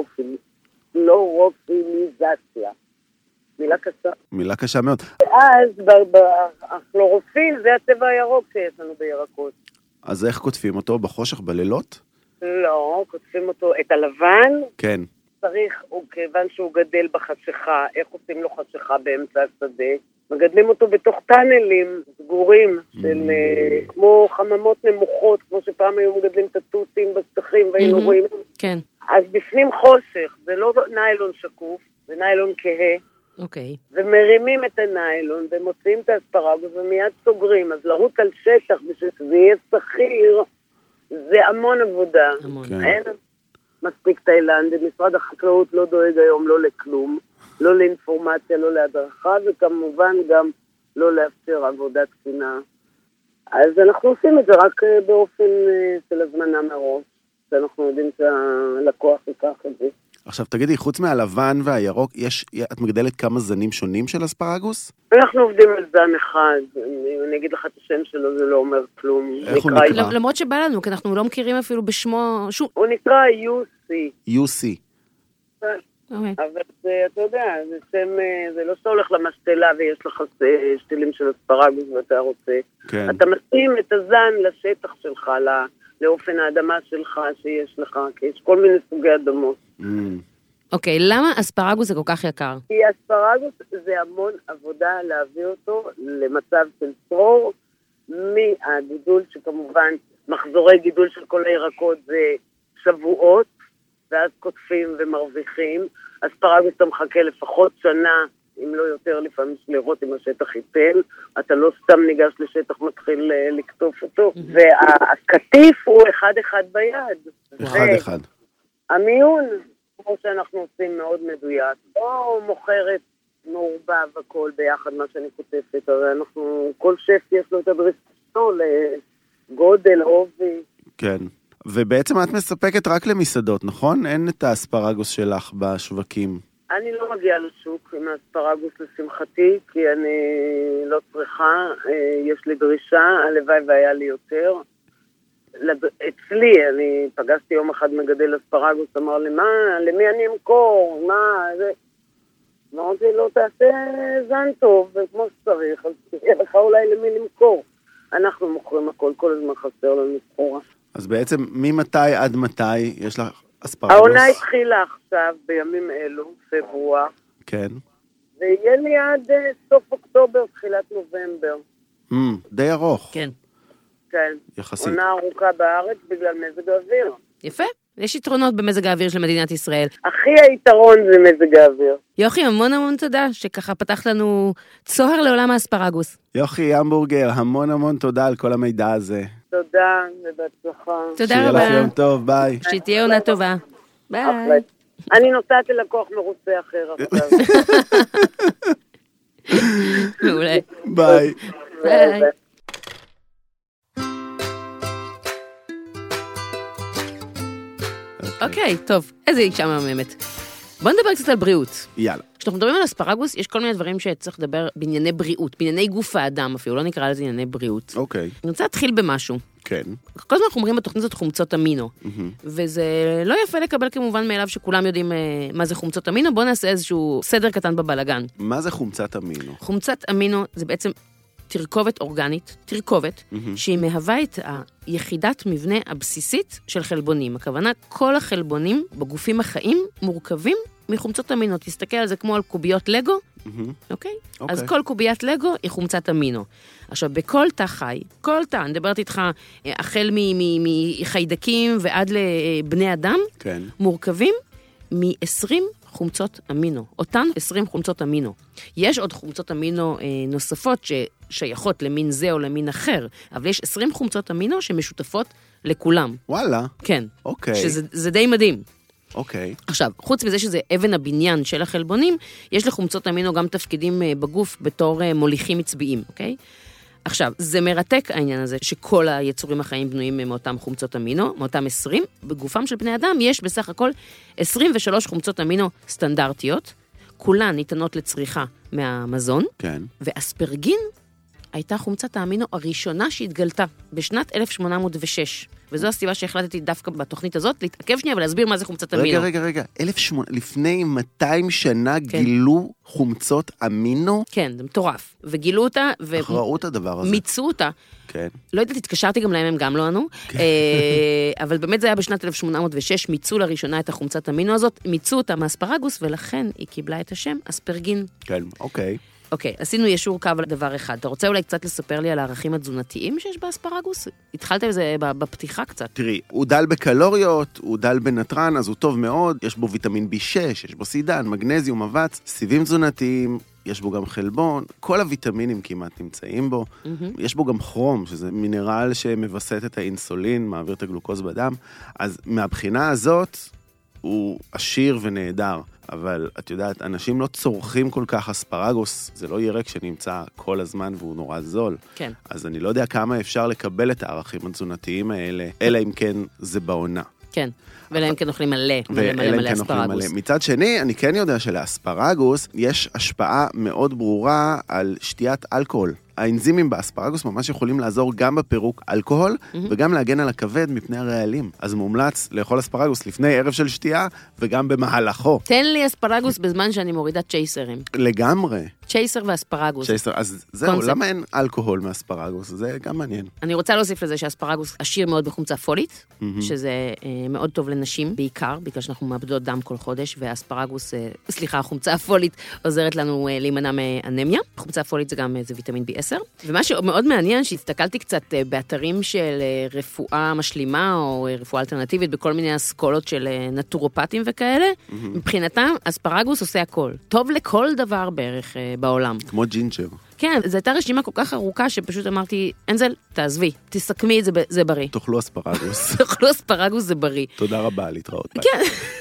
כלורופיליזציה. מילה קשה מאוד. ואז הכלורופיל זה הצבע הירוק שיש לנו בירקות. אז איך כותבים אותו? בחושך, בלילות? לא, כותבים אותו, את הלבן. כן. צריך, כיוון שהוא גדל בחשיכה, איך עושים לו חשיכה באמצע השדה? מגדלים אותו בתוך טאנלים סגורים, של כמו חממות נמוכות, כמו שפעם היו מגדלים את הטוסים בשטחים והיינו רואים. כן. אז בפנים חושך, זה לא ניילון שקוף, זה ניילון כהה. אוקיי. ומרימים את הניילון ומוציאים את האספרגוס ומיד סוגרים, אז לרוץ על שטח בשביל שזה יהיה שכיר, זה המון עבודה. אין מספיק תאילנד, משרד החקלאות לא דואג היום לא לכלום, לא לאינפורמציה, לא להדרכה, וכמובן גם לא לאפשר עבודת תקינה. אז אנחנו עושים את זה רק באופן של הזמנה מראש, שאנחנו יודעים שהלקוח ייקח את זה. עכשיו תגידי, חוץ מהלבן והירוק, את מגדלת כמה זנים שונים של אספרגוס? אנחנו עובדים על זן אחד, אני אגיד לך את השם שלו, זה לא אומר כלום. איך הוא נקרא? למרות שבא לנו, כי אנחנו לא מכירים אפילו בשמו... הוא נקרא UC. UC. אבל אתה יודע, זה שם, זה לא שאתה הולך למשתלה ויש לך שתילים של אספרגוס ואתה רוצה. אתה מתאים את הזן לשטח שלך, לאופן האדמה שלך שיש לך, כי יש כל מיני סוגי אדמות. אוקיי, למה אספרגוס זה כל כך יקר? כי אספרגוס זה המון עבודה להביא אותו למצב של צרור, מהגידול שכמובן מחזורי גידול של כל הירקות זה שבועות, ואז קוטפים ומרוויחים. אספרגוס אתה מחכה לפחות שנה אם לא יותר, לפעמים לראות אם השטח ייפל, אתה לא סתם ניגש לשטח, מתחיל לקטוף אותו, והקטיף הוא אחד ביד. אחד. המיון, כמו שאנחנו עושים, מאוד מדויק, לא מוכרת מעורבב הכל ביחד מה שאני כותפת, הרי כל שף יש לו את הדריסתו לגודל, עובי. כן. ובעצם את מספקת רק למסעדות, נכון? אין את האספרגוס שלך בשווקים. אני לא מגיעה לשוק עם האספרגוס לשמחתי, כי אני לא צריכה, יש לי דרישה, הלוואי והיה לי יותר. אצלי, אני פגשתי יום אחד מגדל אספרגוס, אמר לי, מה, למי אני אמכור? מה, זה... אמרתי לו, תעשה זן טוב, וכמו שצריך, אז תהיה לך אולי למי למכור. אנחנו מוכרים הכל, כל הזמן חסר לנו סחורה. אז בעצם, ממתי עד מתי יש לך אספרגוס? העונה התחילה עכשיו, בימים אלו, פברואר. כן. ויהיה לי עד סוף אוקטובר, תחילת נובמבר. די ארוך. כן. כן. יחסית. עונה ארוכה בארץ בגלל מזג האוויר. יפה. יש יתרונות במזג האוויר של מדינת ישראל. הכי היתרון זה מזג האוויר. יוכי, המון תודה, שככה פתח לנו צוהר לעולם האספרגוס. יוכי המבורגר, המון תודה על כל המידע הזה. תודה, ובהצלחה. תודה רבה. שיהיה לך יום טוב, ביי. שתהיה עונה טובה. ביי. אני נוסעת ללקוח מרוצה אחר עכשיו. מעולה. ביי. ביי. אוקיי, טוב, איזה אישה מהממת. בוא נדבר קצת על בריאות. יאללה. כשאנחנו מדברים על אספרגוס, יש כל מיני דברים שצריך לדבר בענייני בריאות, בענייני גוף האדם אפילו, לא נקרא לזה ענייני בריאות. אוקיי. אני רוצה להתחיל במשהו. כן. כל הזמן אנחנו אומרים בתוכנית הזאת חומצות אמינו, וזה לא יפה לקבל כמובן מאליו שכולם יודעים מה זה חומצות אמינו, בואו נעשה איזשהו סדר קטן בבלגן. מה זה חומצת אמינו? חומצת אמינו זה בעצם תרכובת אורגנית, שהיא מהווה את היחידת מבנה הבסיסית של חלבונים. הכוונה, כל החלבונים בגופים החיים מורכבים מחומצות אמינו. תסתכל על זה כמו על קוביות לגו, אוקיי? אז כל קוביית לגו היא חומצת אמינו. עכשיו, בכל תא חי, כל תא, אני מדברת איתך, החל מחיידקים ועד לבני אדם, מורכבים מ-20 חומצות אמינו. אותן 20 חומצות אמינו. יש עוד חומצות אמינו נוספות ששייכות למין זה או למין אחר, אבל יש 20 חומצות אמינו שמשותפות לכולם. וואלה. כן. אוקיי. שזה די מדהים. אוקיי. עכשיו, חוץ מזה שזה אבן הבניין של החלבונים, יש לחומצות אמינו גם תפקידים בגוף בתור מוליכים עצביים, אוקיי? עכשיו, זה מרתק העניין הזה שכל היצורים החיים בנויים מאותם חומצות אמינו, מאותם 20. בגופם של בני אדם יש בסך הכל 23 חומצות אמינו סטנדרטיות, כולן ניתנות לצריכה מהמזון, כן. ואספרגין הייתה חומצת האמינו הראשונה שהתגלתה בשנת 1806. וזו הסיבה שהחלטתי דווקא בתוכנית הזאת, להתעכב שנייה ולהסביר מה זה חומצת אמינו. רגע. לפני 200 שנה גילו חומצות אמינו? כן, זה מטורף. וגילו אותה, ראו את הדבר הזה. מיצו אותה. כן. לא יודעת, התקשרתי גם להם, הם גם לא ענו. אבל באמת זה היה בשנת 1806, מיצו לראשונה את החומצת אמינו הזאת, מיצו אותה מאספרגוס, ולכן היא קיבלה את השם אספרגין. כן, אוקיי. אוקיי, עשינו ישור קו על דבר אחד. אתה רוצה אולי קצת לספר לי על הערכים התזונתיים שיש באספרגוס? התחלת בזה בפתיחה קצת. תראי, הוא דל בקלוריות, הוא דל בנטרן, אז הוא טוב מאוד, יש בו ויטמין B6, יש בו סידן, מגנזיום, אבץ, סיבים תזונתיים, יש בו גם חלבון, כל הוויטמינים כמעט נמצאים בו. יש בו גם כרום, שזה מינרל שמבסט את האינסולין, מעביר את הגלוקוז בדם. אז מהבחינה הזאת, הוא עשיר ונהדר. אבל את יודעת, אנשים לא צורכים כל כך אספרגוס, זה לא ירק שנמצא כל הזמן והוא נורא זול. כן. אז אני לא יודע כמה אפשר לקבל את הערכים התזונתיים האלה, אלא אם כן זה בעונה. כן, ואלה אם כן אוכלים מלא אספרגוס. מצד שני, אני כן יודע שלאספרגוס יש השפעה מאוד ברורה על שתיית אלכוהול. האנזימים באספרגוס ממש יכולים לעזור גם בפירוק אלכוהול, וגם להגן על הכבד מפני הרעלים. אז מומלץ לאכול אספרגוס לפני ערב של שתייה, וגם במהלכו. תן לי אספרגוס בזמן שאני מורידה צ'ייסרים. לגמרי. צ'ייסר ואספרגוס. צ'ייסר, אז זהו, למה אין אלכוהול מאספרגוס? זה גם מעניין. אני רוצה להוסיף לזה שאספרגוס עשיר מאוד בחומצה פולית, שזה מאוד טוב לנשים, בעיקר, בגלל שאנחנו מאבדות דם כל חודש, והאספרגוס, החומצה הפולית עוזרת לנו להימנע מאנמיה. חומצה הפולית זה גם ויטמין B10, 10, ומה שמאוד מעניין, שהסתכלתי קצת באתרים של רפואה משלימה, או רפואה אלטרנטיבית, בכל מיני אסכולות של נטורופטים וכאלה, מבחינתם, אספרגוס עושה הכל. טוב לכל דבר בערך בעולם. כמו ג'ינג'ר. כן, זו הייתה רשימה כל כך ארוכה, שפשוט אמרתי, אנזל, תעזבי, תסכמי את זה, זה בריא. תאכלו אספרגוס. תאכלו אספרגוס, זה בריא. תודה רבה, להתראות. כן.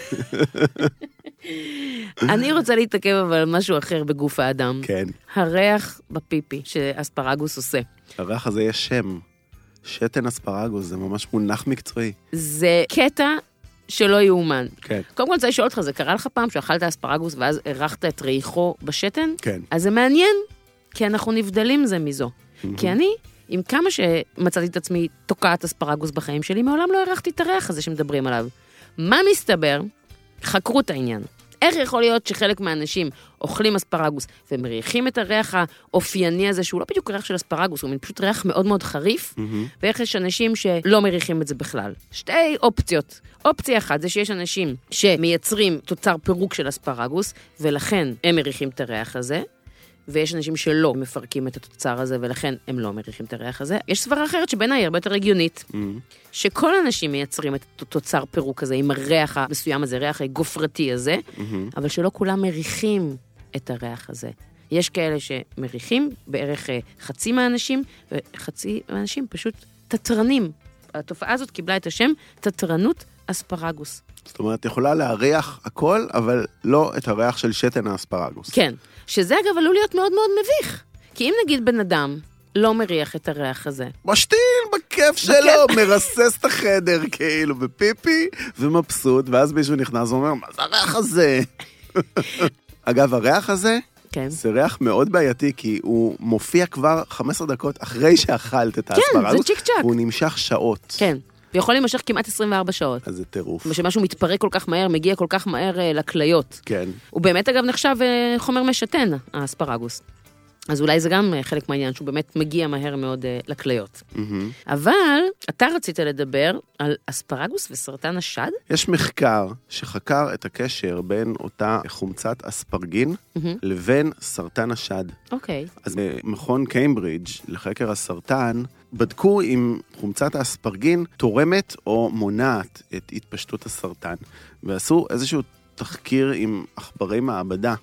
אני רוצה להתעכב אבל משהו אחר בגוף האדם. כן. הריח בפיפי שאספרגוס עושה. הריח הזה יש שם. שתן אספרגוס, זה ממש מונח מקצועי. זה קטע שלא יאומן. כן. קודם כל, אני רוצה לשאול אותך, זה קרה לך פעם שאכלת אספרגוס ואז ערכת את ריחו בשתן? כן. אז זה מעניין, כי אנחנו נבדלים זה מזו. כי אני, עם כמה שמצאתי את עצמי תוקעת אספרגוס בחיים שלי, מעולם לא ערכתי את הריח הזה שמדברים עליו. מה מסתבר? חקרו את העניין. איך יכול להיות שחלק מהאנשים אוכלים אספרגוס ומריחים את הריח האופייני הזה, שהוא לא בדיוק ריח של אספרגוס, הוא פשוט ריח מאוד מאוד חריף, ואיך יש אנשים שלא מריחים את זה בכלל. שתי אופציות. אופציה אחת זה שיש אנשים שמייצרים תוצר פירוק של אספרגוס, ולכן הם מריחים את הריח הזה, ויש אנשים שלא מפרקים את התוצר הזה, ולכן הם לא מריחים את הריח הזה. יש סברה אחרת שבעיניי הרבה יותר הגיונית, שכל האנשים מייצרים את התוצר פירוק הזה, עם הריח המסוים הזה, ריח הגופרתי הזה, אבל שלא כולם מריחים את הריח הזה. יש כאלה שמריחים, בערך חצי מהאנשים, וחצי מהאנשים פשוט תטרנים. התופעה הזאת קיבלה את השם תטרנות אספרגוס. זאת אומרת, יכולה להריח הכל, אבל לא את הריח של שתן האספרגוס. כן, שזה אגב עלול להיות מאוד מאוד מביך. כי אם נגיד בן אדם לא מריח את הריח הזה. משתיל בכיף שלו, מרסס את החדר כאילו בפיפי, ומבסוט, ואז מישהו נכנס ואומר, מה זה הריח הזה? אגב, הריח הזה, כן. זה ריח מאוד בעייתי, כי הוא מופיע כבר 15 דקות אחרי שאכלת את האספרגוס. כן, זה צ'יק צ'ק. והוא נמשך שעות. כן. ויכול להימשך כמעט 24 שעות. אז זה טירוף. ושמשהו מתפרק כל כך מהר, מגיע כל כך מהר לכליות. כן. הוא באמת אגב נחשב חומר משתן, האספרגוס. אז אולי זה גם חלק מהעניין, שהוא באמת מגיע מהר מאוד לכליות. אבל אתה רצית לדבר על אספרגוס וסרטן השד? יש מחקר שחקר את הקשר בין אותה חומצת אספרגין לבין סרטן השד. אוקיי. אז במכון קיימברידג' לחקר הסרטן, בדקו אם חומצת האספרגין תורמת או מונעת את התפשטות הסרטן. ועשו איזשהו תחקיר עם עכברי מעבדה,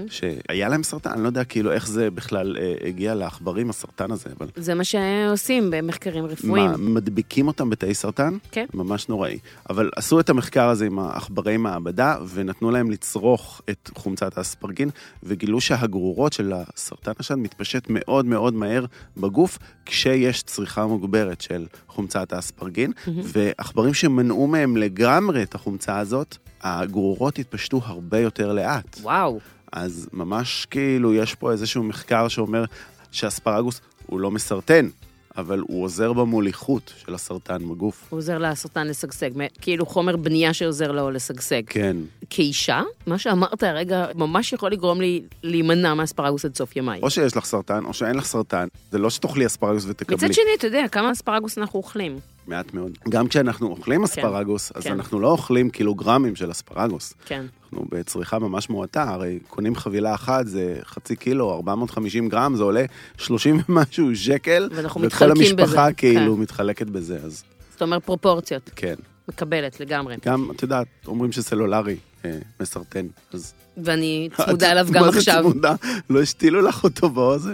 שהיה להם סרטן, אני לא יודע כאילו איך זה בכלל הגיע לעכברים, הסרטן הזה, אבל... זה מה שעושים במחקרים רפואיים. מה, מדביקים אותם בתאי סרטן? כן. ממש נוראי. אבל עשו את המחקר הזה עם העכברי מעבדה, ונתנו להם לצרוך את חומצת האספרגין, וגילו שהגרורות של הסרטן השד מתפשט מאוד מאוד מהר בגוף, כשיש צריכה מוגברת של חומצת האספרגין, ועכברים שמנעו מהם לגמרי את החומצה הזאת, הגרורות התפשטו הרבה יותר לאט. וואו. אז ממש כאילו יש פה איזשהו מחקר שאומר שהאספרגוס הוא לא מסרטן, אבל הוא עוזר במוליכות של הסרטן בגוף. הוא עוזר לסרטן לשגשג, כאילו חומר בנייה שעוזר לו לשגשג. כן. כאישה, מה שאמרת הרגע ממש יכול לגרום לי להימנע מאספרגוס עד סוף ימיי. או שיש לך סרטן, או שאין לך סרטן. זה לא שתאכלי אספרגוס ותקבלי. מצד שני, אתה יודע, כמה אספרגוס אנחנו אוכלים? מעט מאוד. גם כשאנחנו אוכלים אספרגוס, אז כן. אנחנו לא אוכלים קילוגרמים של אספרגוס. כן. אנחנו בצריכה ממש מועטה, הרי קונים חבילה אחת, זה חצי קילו, 450 גרם, זה עולה 30 ומשהו שקל, ואנחנו וכל מתחלקים בזה. המשפחה כאילו כן. מתחלקת בזה, אז... זאת אומרת פרופורציות. כן. מקבלת לגמרי. גם, את יודעת, אומרים שסלולרי מסרטן, אז... ואני צמודה אליו גם עכשיו. מה זה צמודה? לא השתילו לך אותו באוזן?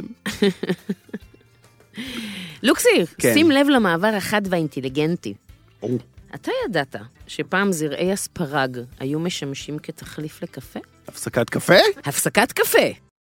לוקסי, כן. שים לב למעבר החד והאינטליגנטי. או. אתה ידעת שפעם זרעי אספרג היו משמשים כתחליף לקפה? הפסקת קפה? הפסקת קפה.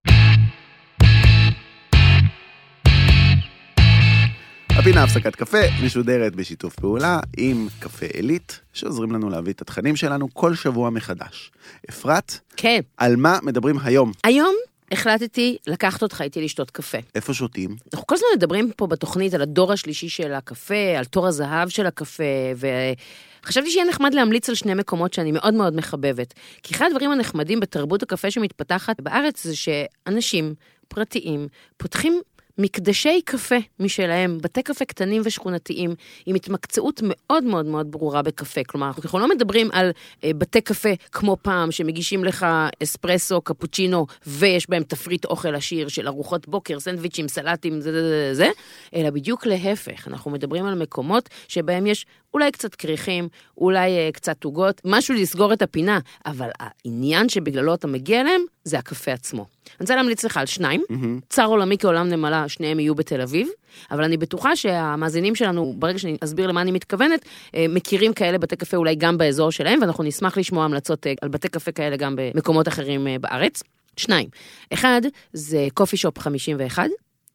הפינה הפסקת קפה משודרת בשיתוף פעולה עם קפה אלית, שעוזרים לנו להביא את התכנים שלנו כל שבוע מחדש. אפרת, כן. על מה מדברים היום? היום החלטתי לקחת אותך איתי לשתות קפה. איפה שותים? אנחנו כל הזמן מדברים פה בתוכנית על הדור השלישי של הקפה, על תור הזהב של הקפה, וחשבתי שיהיה נחמד להמליץ על שני מקומות שאני מאוד מאוד מחבבת. כי אחד הדברים הנחמדים בתרבות הקפה שמתפתחת בארץ זה שאנשים פרטיים פותחים מקדשי קפה משלהם, בתי קפה קטנים ושכונתיים, עם התמקצעות מאוד מאוד מאוד ברורה בקפה. כלומר, אנחנו לא מדברים על בתי קפה כמו פעם, שמגישים לך אספרסו, קפוצ'ינו, ויש בהם תפריט אוכל עשיר של ארוחות בוקר, סנדוויצ'ים, סלטים, זה, אלא בדיוק להפך. אנחנו מדברים על מקומות שבהם יש אולי קצת קריחים, אולי קצת עוגות, משהו לסגור את הפינה, אבל העניין שבגללו אתה מגיע אליהם, זה הקפה עצמו. אני רוצה להמליץ לך על 2, צר עולמי כעולם נמלה, שניהם יהיו בתל אביב, אבל אני בטוחה שהמאזינים שלנו, ברגע שאני אסביר למה אני מתכוונת, מכירים כאלה בתי קפה אולי גם באזור שלהם, ואנחנו נשמח לשמוע המלצות על בתי קפה כאלה גם במקומות אחרים בארץ. 2. 1, זה קופי שופ 51,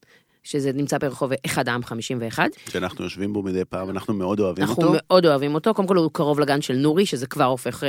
שזה נמצא ברחוב 1 העם 51. שאנחנו יושבים בו מדי פעם, אנחנו מאוד אוהבים אותו. אנחנו מאוד אוהבים אותו, קודם כל הוא קרוב לגן של נורי, שזה כבר הופך...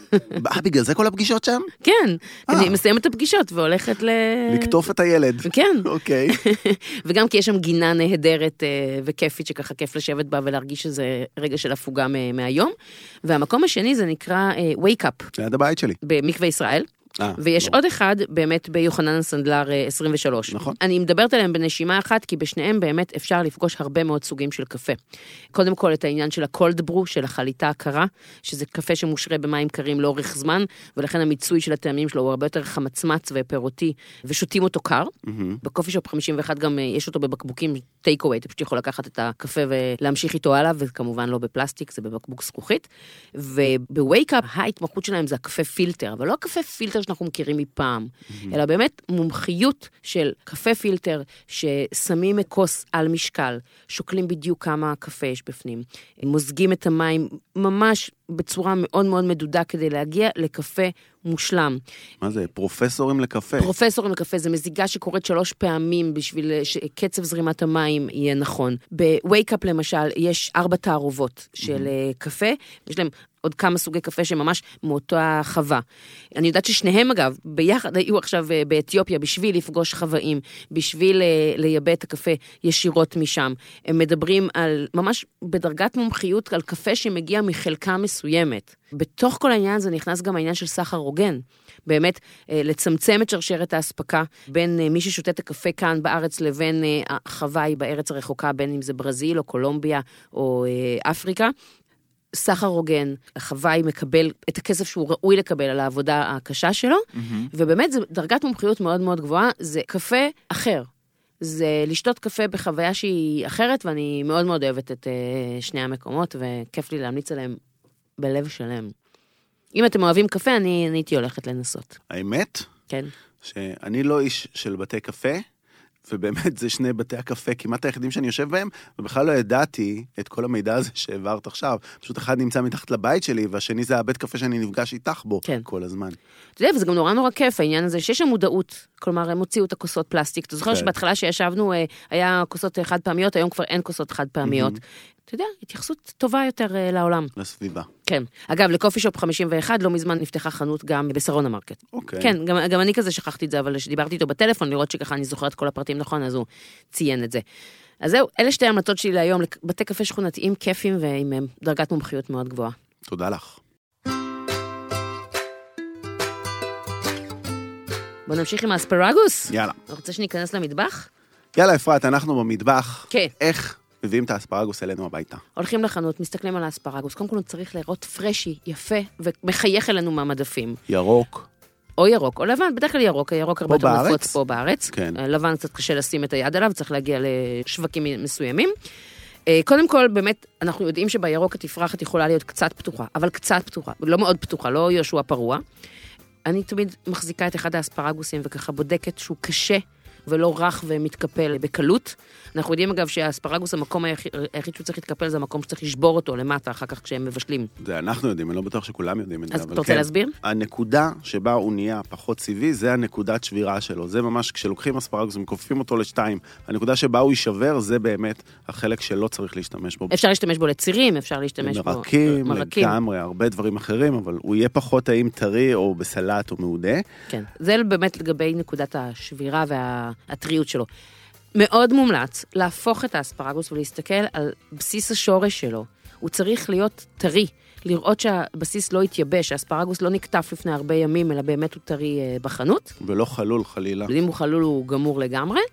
בגלל זה כל הפגישות שם? כן, אני מסיימת את הפגישות והולכת לקטוף את הילד. כן. אוקיי. וגם כי יש שם גינה נהדרת וכיפית, שככה כיף לשבת בה ולהרגיש שזה רגע של הפוגה מהיום. והמקום השני זה נקרא Wake Up. ליד הבית שלי. במקווה ישראל. ויש עוד אחד באמת ביוחנן סנדלר 23. נכון. אני מדברת עליהם בנשימה אחת, כי בשניהם באמת אפשר לפגוש הרבה מאוד סוגים של קפה. קודם כל את העניין של הקולד ברו, של החליטה הקרה, שזה קפה שמושרה במים קרים לאורך זמן, ולכן המיצוי של הטעמים שלו הוא הרבה יותר חמצמץ ופירותי, ושותים אותו קר. בקופי שופ 51 גם יש אותו בבקבוקים טייק אווי, אתה פשוט יכול לקחת את הקפה ולהמשיך איתו הלאה, וכמובן לא בפלסטיק, זה בבקבוק זכוכית. ובווייקאפ ההתמחות שלהם זה הקפה פילטר, אבל לא הקפה פילטר שאנחנו מכירים מפעם, אלא באמת מומחיות של קפה פילטר, ששמים כוס על משקל, שוקלים בדיוק כמה קפה יש בפנים, מוזגים את המים ממש בצורה מאוד מאוד מדודה, כדי להגיע לקפה מושלם. מה זה? פרופסורים לקפה? פרופסורים לקפה, זה מזיגה שקורית 3 פעמים, בשביל שקצב זרימת המים יהיה נכון. בווייקאפ למשל, יש 4 תערובות של קפה, יש להם עוד כמה סוגי קפה שממש מאותה חווה. אני יודעת ששניהם אגב, ביחד היו עכשיו באתיופיה, בשביל לפגוש חוואים, בשביל לייבא את הקפה ישירות משם. הם מדברים על, ממש בדרגת מומחיות, על קפה שמגיע מחלקה מסוימת. בתוך כל העניין הזה נכנס גם העניין של סחר הוגן. באמת, לצמצם את שרשרת ההספקה בין מי ששותה את הקפה כאן בארץ לבין החוואי בארץ הרחוקה, בין אם זה ברזיל או קולומביה או אפריקה. סחר הוגן, החוואי מקבל את הכסף שהוא ראוי לקבל על העבודה הקשה שלו, ובאמת זו דרגת מומחיות מאוד מאוד גבוהה, זה קפה אחר. זה לשתות קפה בחוויה שהיא אחרת, ואני מאוד מאוד אוהבת את שני המקומות, וכיף לי להמליץ עליהם בלב שלם. אם אתם אוהבים קפה, אני הייתי הולכת לנסות. האמת? כן. שאני לא איש של בתי קפה, ובאמת זה 2 בתי הקפה כמעט היחידים שאני יושב בהם, ובכלל לא ידעתי את כל המידע הזה שהעברת עכשיו. פשוט אחד נמצא מתחת לבית שלי, והשני זה הבית קפה שאני נפגש איתך בו כל הזמן. אתה יודע, וזה גם נורא כיף, העניין הזה, שיש שם מודעות, כלומר, הם הוציאו את הכוסות פלסטיק. אתה זוכר שבהתחלה שישבנו, היה כוסות חד פעמיות, היום כבר אין כוסות חד פעמיות. אתה יודע, התייחסות טובה יותר לעולם. לסביבה. כן. אגב, לקופי שופ 51, לא מזמן נפתחה חנות גם בסרונה מרקט. אוקיי. כן, גם אני כזה שכחתי את זה, אבל כשדיברתי איתו בטלפון, לראות שככה אני זוכרת כל הפרטים נכון, אז הוא ציין את זה. אז זהו, אלה 2 המלצות שלי להיום, בתי קפה שכונתיים כיפים ועם דרגת מומחיות מאוד גבוהה. תודה לך. בוא נמשיך עם האספרגוס. יאללה. רוצה שניכנס למטבח? יאללה, אפרת, אנחנו במטבח. כן. איך מביאים את האספרגוס אלינו הביתה? הולכים לחנות, מסתכלים על האספרגוס. קודם כל הוא צריך לראות פרשי, יפה, ומחייך אלינו מהמדפים. ירוק. או ירוק, או לבן, בדרך כלל ירוק, הירוק הרבה יותר נפוץ פה בארץ. כן. לבן קצת קשה לשים את היד עליו, צריך להגיע לשווקים מסוימים. קודם כל, באמת, אנחנו יודעים שבירוק התפרחת יכולה להיות קצת פתוחה, אבל קצת פתוחה, לא מאוד פתוחה, לא יהושע פרוע. אני תמיד מחזיקה את אחד האספרגוסים וככה בודקת שהוא קשה ולא רך ומתקפל בקלות. אנחנו יודעים אגב שהאספרגוס, המקום היחיד שהוא צריך להתקפל, זה המקום שצריך לשבור אותו למטה, אחר כך כשהם מבשלים. זה אנחנו יודעים, אני לא בטוח שכולם יודעים את זה. אז אתה רוצה להסביר? הנקודה שבה הוא נהיה פחות סיבי, זה הנקודת שבירה שלו. זה ממש, כשלוקחים אספרגוס ומכופפים אותו ל2, הנקודה שבה הוא יישבר, זה באמת החלק שלא צריך להשתמש בו. אפשר להשתמש בו לצירים, אפשר להשתמש בו... מרקים, לגמרי, הרבה דברים אחרים, אבל הוא יהיה פחות טעים טרי או בסלט או מעודה. כן, זה באמת לגבי נקודת השבירה והטריות שלו. מאוד מומלץ להפוך את האספרגוס ולהסתכל על בסיס השורש שלו. הוא צריך להיות טרי, לראות שהבסיס לא יתייבש, שהאספרגוס לא נקטף לפני הרבה ימים, אלא באמת הוא טרי בחנות. ולא חלול חלילה. אם הוא חלול הוא גמור לגמרי.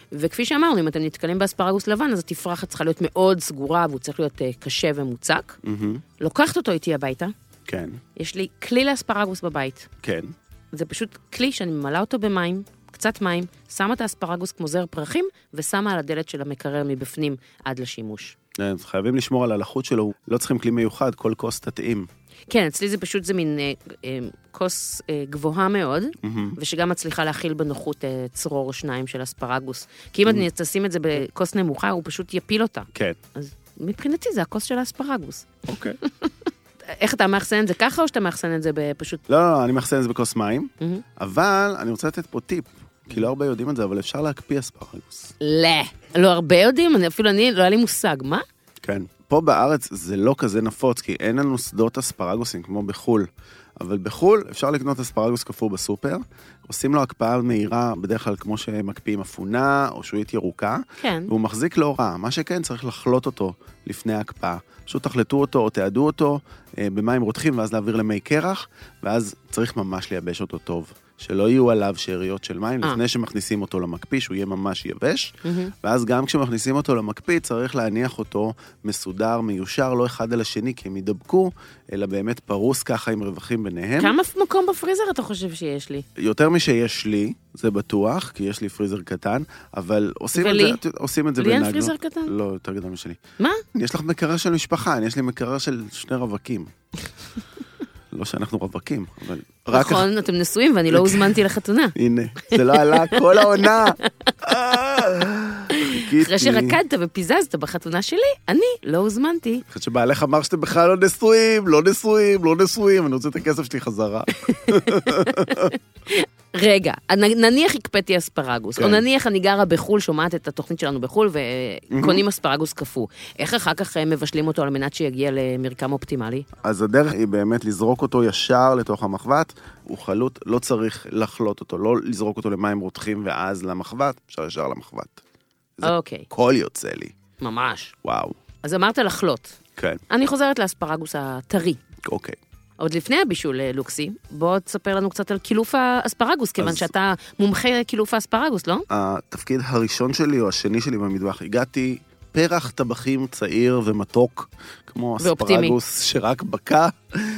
וכפי שאמרנו, אם אתם נתקלים באספרגוס לבן, אז התפרחת צריכה להיות מאוד סגורה, והוא צריך להיות קשה ומוצק. לוקחת אותו איתי הביתה. כן. יש לי כלי לאספרגוס בבית. כן. זה פשוט כלי שאני ממלאה אותו במים, קצת מים, שמה את האספרגוס כמו זר פרחים, ושמה על הדלת של המקרר מבפנים עד לשימוש. אז חייבים לשמור על הלחות שלו, לא צריכים כלי מיוחד, כל כוס תתאים. כן, אצלי זה פשוט, זה מין כוס גבוהה מאוד, ושגם מצליחה להכיל בנוחות צרור 2 של אספרגוס. כי אם אני תשים את זה בכוס נמוכה, הוא פשוט יפיל אותה. כן. אז מבחינתי זה הכוס של האספרגוס. אוקיי. איך אתה מאחסן את זה ככה, או שאתה מאחסן את זה בפשוט... לא, אני מאחסן את זה בכוס מים, אבל אני רוצה לתת פה טיפ, כי לא הרבה יודעים את זה, אבל אפשר להקפיא אספרגוס. לא הרבה יודעים, אפילו אני, לא היה לי מושג, מה? כן. פה בארץ זה לא כזה נפוץ, כי אין לנו שדות אספרגוסים כמו בחול. אבל בחול אפשר לקנות אספרגוס קפוא בסופר, עושים לו הקפאה מהירה, בדרך כלל כמו שמקפיאים אפונה או שועית ירוקה, כן. והוא מחזיק לא רע. מה שכן, צריך לחלוט אותו לפני ההקפאה. פשוט תחלטו אותו או תעדו אותו במים רותחים, ואז להעביר למי קרח, ואז צריך ממש לייבש אותו טוב. שלא יהיו עליו שאריות של מים, לפני שמכניסים אותו למקפיא, שהוא יהיה ממש יבש, ואז גם כשמכניסים אותו למקפיא, צריך להניח אותו מסודר, מיושר, לא אחד על השני, כי הם ידבקו, אלא באמת פרוס ככה עם רווחים ביניהם. כמה מקום בפריזר אתה חושב שיש לי? יותר משיש לי, זה בטוח, כי יש לי פריזר קטן, אבל עושים את זה לי אין פריזר קטן? לא, יותר גדול משלי. מה? יש לך מקרר של משפחה, יש לי מקרר של 2 רווקים. לא שאנחנו רווקים, אבל... נכון, אתם נשואים ואני לא הוזמנתי לחתונה. הנה, זה לא עלה כל העונה. אחרי שרקדת ופיזזת בחתונה שלי, אני לא הוזמנתי. אחרי שבעלך אמר שאתם בכלל לא נשואים, לא נשואים, לא נשואים, אני רוצה את הכסף שלי חזרה. רגע, נניח הקפאתי אספרגוס, או נניח אני גרה בחול, שומעת את התוכנית שלנו בחול, וקונים אספרגוס קפוא. איך אחר כך מבשלים אותו על מנת שיגיע למרקם אופטימלי? אז הדרך היא באמת לזרוק אותו ישר לתוך המחבת, הוא חלוט, לא צריך לחלוט אותו, לא לזרוק אותו למים רותחים ואז למחבת, אפשר ישר למחבת. אוקיי. כל יוצא לי. ממש. וואו. אז אמרת לחלוט. כן. אני חוזרת לאספרגוס הטרי. אוקיי. עוד לפני הבישול, לוקסי, בוא תספר לנו קצת על קילוף האספרגוס, כיוון שאתה מומחה קילוף האספרגוס, לא? התפקיד הראשון שלי או השני שלי במטבח, הגעתי פרח טבחים צעיר ומתוק, כמו אספרגוס שרק בקע,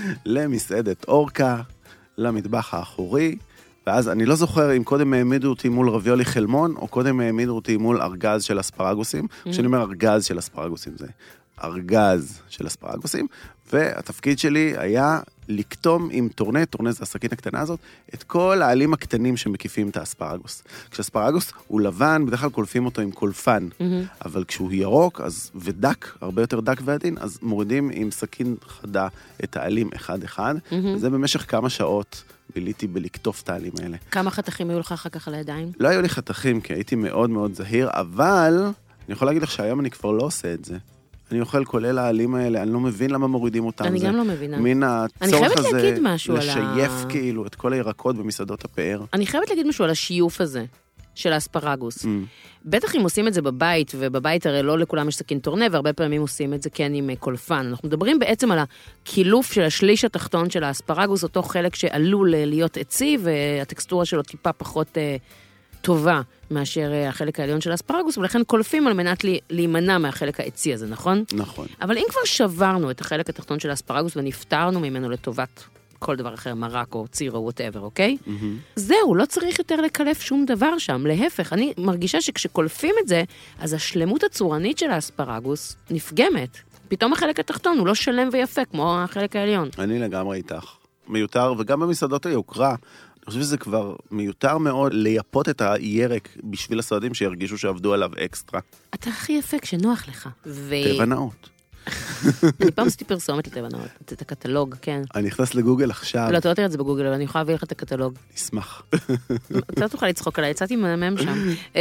למסעדת אורקה, למטבח האחורי, ואז אני לא זוכר אם קודם העמידו אותי מול רביולי חלמון, או קודם העמידו אותי מול ארגז של אספרגוסים. כשאני אומר ארגז של אספרגוסים, זה ארגז של אספרגוסים, והתפקיד שלי היה לקטום עם טורנט זה הסכין הקטנה הזאת, את כל העלים הקטנים שמקיפים את האספרגוס. כשאספרגוס הוא לבן, בדרך כלל קולפים אותו עם קולפן, אבל כשהוא ירוק ודק, הרבה יותר דק ועדין, אז מורידים עם סכין חדה את העלים אחד-אחד, וזה במשך כמה שעות ביליתי בלקטוף את העלים האלה. כמה חתכים היו לך אחר כך על הידיים? לא היו לי חתכים, כי הייתי מאוד מאוד זהיר, אבל אני יכול להגיד לך שהיום אני כבר לא עושה את זה. אני אוכל כולל העלים האלה, אני לא מבין למה מורידים אותם. אני גם לא מבינה. מן הצורך הזה לשייף כאילו את כל הירקות במסעדות הפאר. אני חייבת להגיד משהו על השיוף הזה של האספרגוס. בטח אם עושים את זה בבית, ובבית הרי לא לכולם יש סכין טורנה, והרבה פעמים עושים את זה כן עם קולפן. אנחנו מדברים בעצם על הקילוף של השליש התחתון של האספרגוס, אותו חלק שעלול להיות עצי, והטקסטורה שלו טיפה פחות טובה מאשר החלק העליון של האספרגוס, ולכן קולפים על מנת להימנע מהחלק העצי הזה, נכון? נכון. אבל אם כבר שברנו את החלק התחתון של האספרגוס ונפטרנו ממנו לטובת כל דבר אחר, מרק או ציר או whatever, אוקיי? זהו, לא צריך יותר לקלף שום דבר שם, להפך, אני מרגישה שכשקולפים את זה, אז השלמות הצורנית של האספרגוס נפגמת. פתאום החלק התחתון הוא לא שלם ויפה כמו החלק העליון. אני לגמרי איתך. מיותר, וגם במסעדות היוקרה, אני חושב שזה כבר מיותר מאוד לייפות את הירק בשביל הסועדים שירגישו שעבדו עליו אקסטרה. אתה הכי יפה כשנוח לך. טבע נאות. אני פעם עשיתי פרסומת לטבע נאות, את הקטלוג, כן. אני נכנס לגוגל עכשיו. לא, אתה לא תראה את זה בגוגל, אבל אני יכולה להביא לך את הקטלוג. נשמח. אתה לא תוכל לצחוק עליי, יצאתי מהמם שם.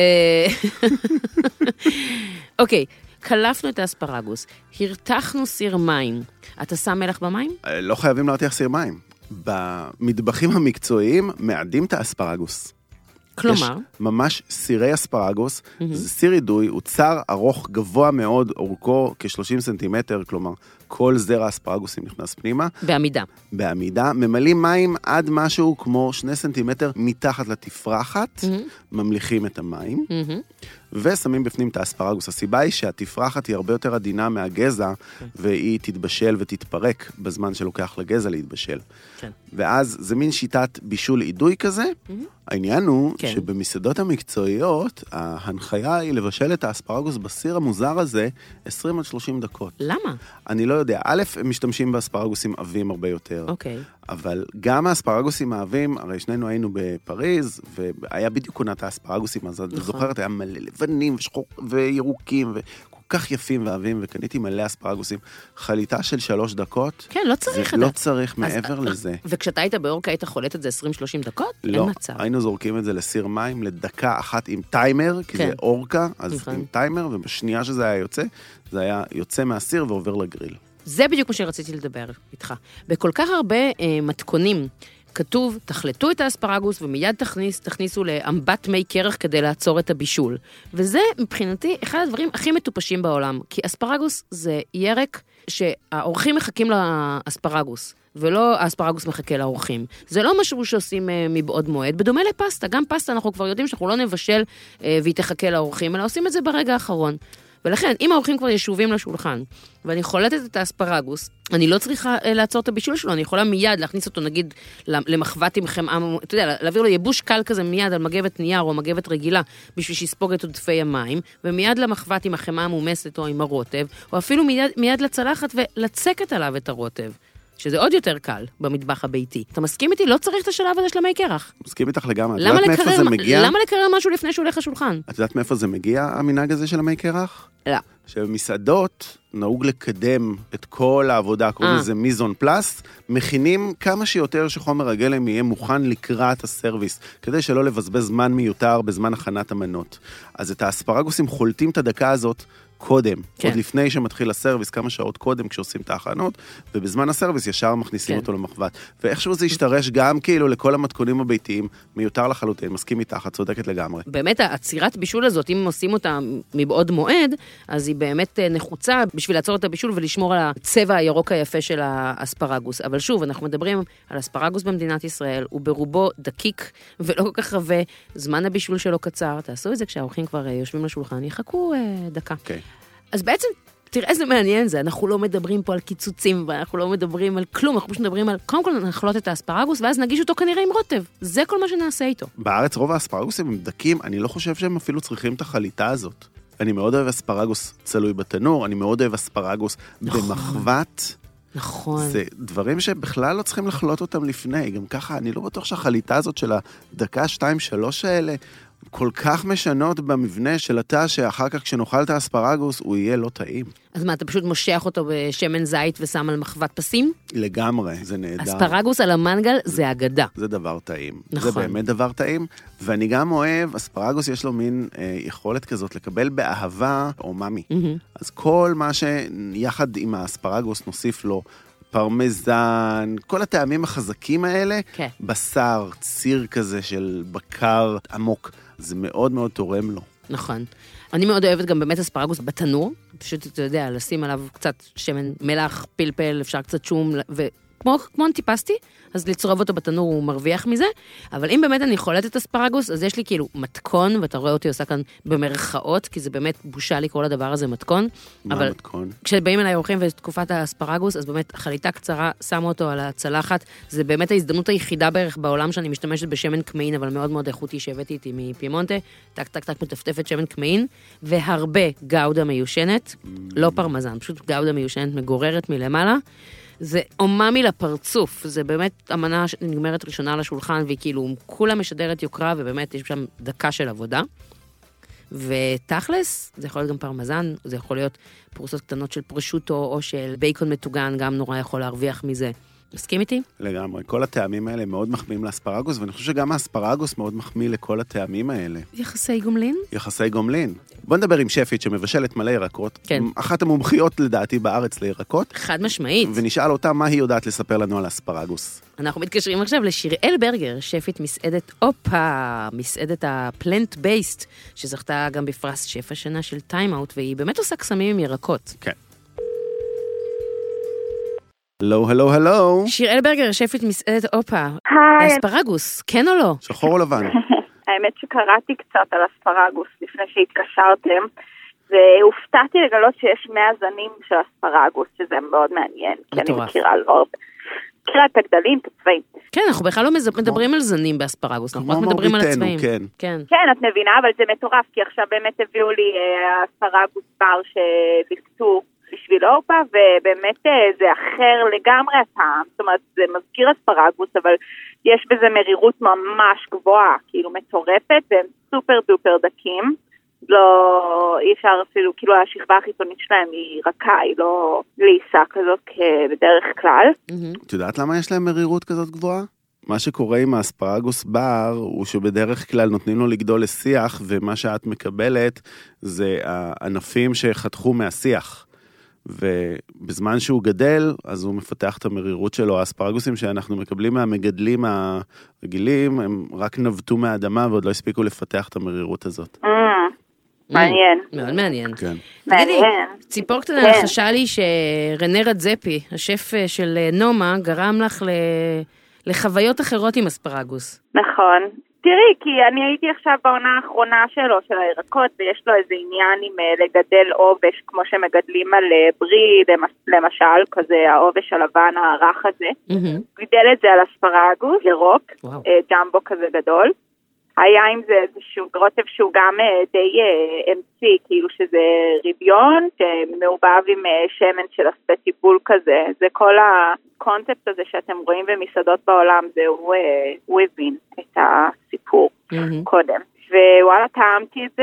אוקיי, קלפנו את האספרגוס, הרתחנו סיר מים. אתה שם מלח במים? לא חייבים להרתיח סיר מים. במטבחים המקצועיים מעדים את האספרגוס. כלומר? יש ממש סירי אספרגוס, זה סיר אידוי, הוא צר ארוך גבוה מאוד, אורכו כ-30 סנטימטר, כלומר, כל זרע אספרגוסים נכנס פנימה. בעמידה. בעמידה, ממלאים מים עד משהו כמו 2 סנטימטר מתחת לתפרחת, ממליכים את המים, ושמים בפנים את האספרגוס. הסיבה היא שהתפרחת היא הרבה יותר עדינה מהגזע, והיא תתבשל ותתפרק בזמן שלוקח לגזע להתבשל. כן. ואז זה מין שיטת בישול אידוי כזה. העניין הוא שבמסעדות המקצועיות, ההנחיה היא לבשל את האספרגוס בסיר המוזר הזה 20 עד 30 דקות. למה? אני לא יודע. א', הם משתמשים באספרגוסים עבים הרבה יותר. אוקיי. אבל גם האספרגוסים העבים, הרי שנינו היינו בפריז, והיה בדיוק עונת האספרגוסים, אז את זוכרת, היה מלא לבנים וירוקים, וכל כך יפים ואהבים, וקניתי מלא אספרגוסים. חליטה של 3 דקות. כן, לא צריך את זה. לא צריך מעבר לזה. וכשאתה היית באורקה, היית חולט את זה 20-30 דקות? לא, אין מצב. היינו זורקים את זה לסיר מים לדקה אחת עם טיימר, כי זה אורקה, אז עם טיימר, ובשנייה שזה היה יוצא, זה היה יוצא מהסיר ועובר לגריל. זה בדיוק מה שרציתי לדבר איתך. בכל כך הרבה מתכונים כתוב, תחלטו את האספרגוס ומיד תכניסו לאמבט מי קרח כדי לעצור את הבישול. וזה מבחינתי אחד הדברים הכי מטופשים בעולם, כי אספרגוס זה ירק שהאורחים מחכים לאספרגוס, ולא האספרגוס מחכה לאורחים. זה לא משהו שעושים מבעוד מועד, בדומה לפסטה. גם פסטה אנחנו כבר יודעים שאנחנו לא נבשל והיא תחכה לאורחים, אלא עושים את זה ברגע האחרון. ולכן, אם האורחים כבר ישובים לשולחן, ואני חולטת את האספרגוס, אני לא צריכה לעצור את הבישול שלו, אני יכולה מיד להכניס אותו, נגיד, למחבת עם חמאה, אתה יודע, להעביר לו יבוש קל כזה מיד על מגבת נייר או מגבת רגילה, בשביל שיספוג את עודפי המים, ומיד למחבת עם החמאה המומסת או עם הרוטב, או אפילו מיד לצלחת ולצקת עליו את הרוטב. שזה עוד יותר קל במטבח הביתי. אתה מסכים איתי? לא צריך את השלב הזה של המי קרח. מסכים איתך לגמרי. את יודעת מאיפה זה מגיע? למה לקרר משהו לפני שהוא הולך לשולחן? את יודעת מאיפה זה מגיע, המנהג הזה של המי קרח? לא. שבמסעדות נהוג לקדם את כל העבודה, קוראים לזה מיזון פלאס, מכינים כמה שיותר שחומר הגלם יהיה מוכן לקראת הסרוויס, כדי שלא לבזבז זמן מיותר בזמן הכנת המנות. אז את האספרגוסים חולטים את הדקה הזאת קודם, עוד לפני שמתחיל הסרוויס, כמה שעות קודם כשעושים את ההכנות, ובזמן הסרוויס ישר מכניסים אותו למחבת. ואיכשהו זה ישתרש גם כאילו לכל המתכונים הביתיים, מיותר לחלוטין, מסכים איתך, את צודקת לגמרי. באמת, העצירת בישול הזאת, אם עושים אותה מבעוד מועד, אז היא באמת נחוצה בשביל לעצור את הבישול ולשמור על הצבע הירוק היפה של האספרגוס. אבל שוב, אנחנו מדברים על אספרגוס במדינת ישראל, הוא ברובו דקיק ולא כל כך רבה, זמן הבישול שלו קצר, תעשו את זה כשהאורחים כבר יושבים לשולחן, יחכו דקה. אז בעצם, תראה איזה מעניין זה, אנחנו לא מדברים פה על קיצוצים, ואנחנו לא מדברים על כלום, אנחנו פשוט מדברים על, קודם כל נחלוט את האספרגוס, ואז נגיש אותו כנראה עם רוטב. זה כל מה שנעשה איתו. בארץ רוב האספרגוסים הם דקים, אני לא חושב שהם אפילו צריכים את החליטה הזאת. אני מאוד אוהב אספרגוס צלוי בתנור, אני מאוד אוהב אספרגוס במחבת. נכון. זה דברים שבכלל לא צריכים לחלוט אותם לפני, גם ככה, אני לא בטוח שהחליטה הזאת של הדקה, 2, 3 האלה, כל כך משנות במבנה של התא, שאחר כך כשנאכל את האספרגוס, הוא יהיה לא טעים. אז מה, אתה פשוט מושך אותו בשמן זית ושם על מחבת פסים? לגמרי, זה נהדר. אספרגוס על המנגל זה אגדה. זה דבר טעים. נכון. זה באמת דבר טעים, ואני גם אוהב, אספרגוס יש לו מין יכולת כזאת לקבל באהבה אומאמי. אז כל מה שיחד עם האספרגוס נוסיף לו, פרמזן, כל הטעמים החזקים האלה, בשר, ציר כזה של בקר עמוק, זה מאוד מאוד תורם לו. נכון. אני מאוד אוהבת גם באמת אספרגוס בתנור, פשוט אתה יודע, לשים עליו קצת שמן מלח, פלפל, אפשר קצת שום, וכמו אנטיפסטי, אז לצרוב אותו בתנור הוא מרוויח מזה, אבל אם באמת אני חולטת אספרגוס, אז יש לי כאילו מתכון, ואתה רואה אותי עושה כאן במרכאות, כי זה באמת בושה לקרוא לדבר הזה מתכון. מה מתכון? כשבאים אליי אורחים ותקופת האספרגוס, אז באמת חליטה קצרה, שמה אותו על הצלחת, זה באמת ההזדמנות היחידה בערך בעולם שאני משתמשת בשמן קמעין, אבל מאוד מאוד איכותי שהבאתי איתי מפימונטה, טק טק טק מטפטפת שמן קמעין, והרבה גאודה מיושנת, לא פרמזן, פשוט גאודה מיושנת מגוררת מלמעלה. זה אומאמי לפרצוף, זה באמת המנה שנגמרת ראשונה על השולחן, והיא כאילו כולה משדרת יוקרה, ובאמת יש שם דקה של עבודה. ותכלס, זה יכול להיות גם פרמזן, זה יכול להיות פרוסות קטנות של פרשוטו, או של בייקון מטוגן, גם נורא יכול להרוויח מזה. מסכים איתי? לגמרי, כל הטעמים האלה מאוד מחמיאים לאספרגוס, ואני חושב שגם האספרגוס מאוד מחמיא לכל הטעמים האלה. יחסי גומלין? יחסי גומלין. בוא נדבר עם שפית שמבשלת מלא ירקות. כן. אחת המומחיות לדעתי בארץ לירקות. חד משמעית. ונשאל אותה מה היא יודעת לספר לנו על האספרגוס. אנחנו מתקשרים עכשיו לשיראל ברגר, שפית מסעדת אופה, מסעדת הפלנט בייסט, שזכתה גם בפרס שף השנה של טיים-אוט, והיא באמת עושה קסמים עם ירקות. כן. הלו. שיראל ברגר, שפית מסעדת אופה. היי. אספרגוס, כן או לא? שחור או לבן? האמת שקראתי קצת על אספרגוס לפני שהתקשרתם, והופתעתי לגלות שיש 100 זנים של אספרגוס, שזה מאוד מעניין, כי אני מכירה לא הרבה. מכירה את הגדלים, את הצבעים. כן, אנחנו בכלל לא מדברים על זנים באספרגוס, אנחנו רק מדברים על הצבעים. כן, את מבינה, אבל זה מטורף, כי עכשיו באמת הביאו לי אספרגוס בר שלקטו בשביל אופה, ובאמת זה אחר לגמרי הטעם, זאת אומרת, זה מזכיר אספרגוס, אבל יש בזה מרירות ממש גבוהה, כאילו מטורפת, והם סופר דופר דקים, לא, אי אפשר אפילו, כאילו השכבה החיצונית שלהם היא רכה, היא לא לעיסה כזאת בדרך כלל. את יודעת למה יש להם מרירות כזאת גבוהה? מה שקורה עם האספרגוס בר, הוא שבדרך כלל נותנים לו לגדול לשיח, ומה שאת מקבלת זה הענפים שחתכו מהשיח. ובזמן שהוא גדל, אז הוא מפתח את המרירות שלו. האספרגוסים שאנחנו מקבלים מהמגדלים הרגילים, הם רק נבטו מהאדמה, ועוד לא הספיקו לפתח את המרירות הזאת. מעניין. מאוד מעניין. כן. תגידי, ציפור קטנה חשה לי שרנה רדזפי, השף של נומה, גרם לך לחוויות אחרות עם אספרגוס. נכון. תראי, כי אני הייתי עכשיו בעונה האחרונה שלו, של הירקות, ויש לו איזה עניין עם לגדל עובש, כמו שמגדלים על ברי, למשל, כזה העובש הלבן הרך הזה. גידל את זה על אספרגוס, ירוק, ג'מבו כזה גדול. היה עם זה איזשהו רוטב שהוא גם די אמצי, כאילו שזה ריביון, שמעובב עם שמן של אספטיבול כזה. זה כל הקונספט הזה שאתם רואים במסעדות בעולם, זה הוא הבין את הסיפור קודם. ווואלה, טעמתי את זה,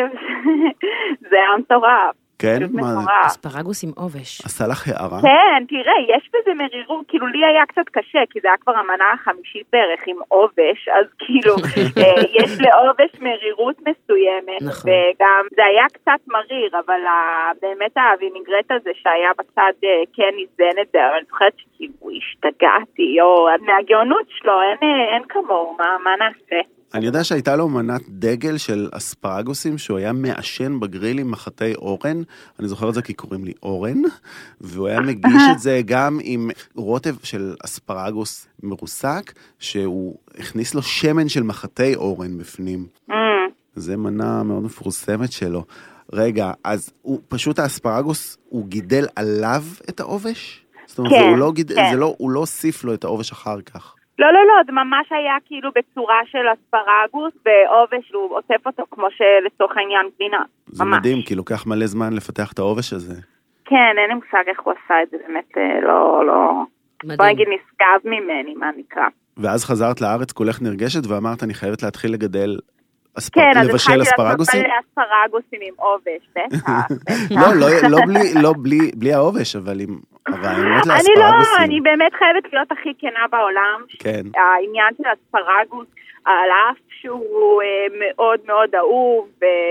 זה היה מטורף. כן? אספרגוס עם עובש. עשה לך הערה? כן, תראה, יש בזה מרירות, כאילו לי היה קצת קשה, כי זה היה כבר המנה החמישית בערך עם עובש, אז כאילו יש לעובש מרירות מסוימת, וגם זה היה קצת מריר, אבל באמת הווינגרט הזה שהיה בצד כן איזן את זה, אבל אני זוכרת שכאילו השתגעתי, או מהגאונות שלו, אין כמוהו, מה נעשה? אני יודע שהייתה לו מנת דגל של אספרגוסים, שהוא היה מעשן בגריל עם מחתי אורן, אני זוכר את זה כי קוראים לי אורן, והוא היה מגיש את זה גם עם רוטב של אספרגוס מרוסק, שהוא הכניס לו שמן של מחתי אורן בפנים. זה מנה מאוד מפורסמת שלו. רגע, אז הוא פשוט האספרגוס, הוא גידל עליו את העובש? זאת אומרת, הוא לא הוסיף לו את העובש אחר כך. לא, זה ממש היה כאילו בצורה של אספרגוס, ועובש, הוא עוטף אותו כמו שלצורך העניין גבינה. זה מדהים, כי לוקח מלא זמן לפתח את העובש הזה. כן, אין לי מושג איך הוא עשה את זה, באמת לא. בוא נגיד נשגב ממני, מה נקרא. ואז חזרת לארץ כולך נרגשת, ואמרת, אני חייבת להתחיל לגדל כן, אז לבשל אספרגוסים? כן, אז אספרגוסים עם עובש, בטח. לא בלי העובש, אבל עם הרעיונות לאספרגוסים. אני באמת חייבת להיות הכי כנה בעולם. כן. העניין של אספרגוס, על אף שהוא מאוד מאוד אהוב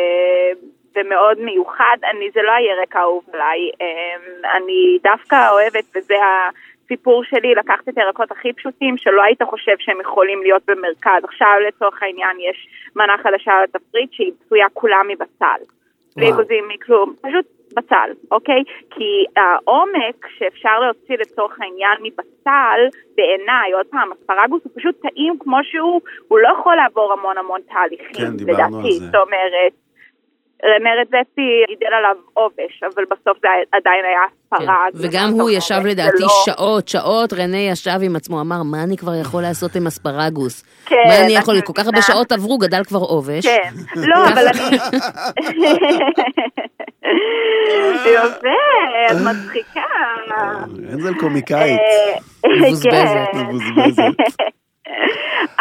ומאוד מיוחד, זה לא הירק האהוב עליי. אני דווקא אוהבת, וזה הסיפור שלי, לקחת את הירקות הכי פשוטים, שלא היית חושב שהם יכולים להיות במרכז. עכשיו לצורך העניין יש מנה חדשה לתפריט שהיא פצויה כולה מבצל. בלי גוזים מכלום, פשוט בצל, אוקיי? כי העומק שאפשר להוציא לצורך העניין מבצל, בעיניי, עוד פעם, אספרגוס הוא פשוט טעים כמו שהוא, הוא לא יכול לעבור המון תהליכים. כן, דיברנו על זה. זאת אומרת, רנה רדזפי גידל עליו עובש, אבל בסוף זה עדיין היה אספרגוס. וגם הוא ישב לדעתי שעות, רנה ישב עם עצמו, אמר, מה אני כבר יכול לעשות עם אספרגוס? מה אני יכול, כל כך הרבה שעות עברו, גדל כבר עובש. כן, לא, אבל אני... יופי, מצחיקה. אנזל קומיקאית. מבוזבזת.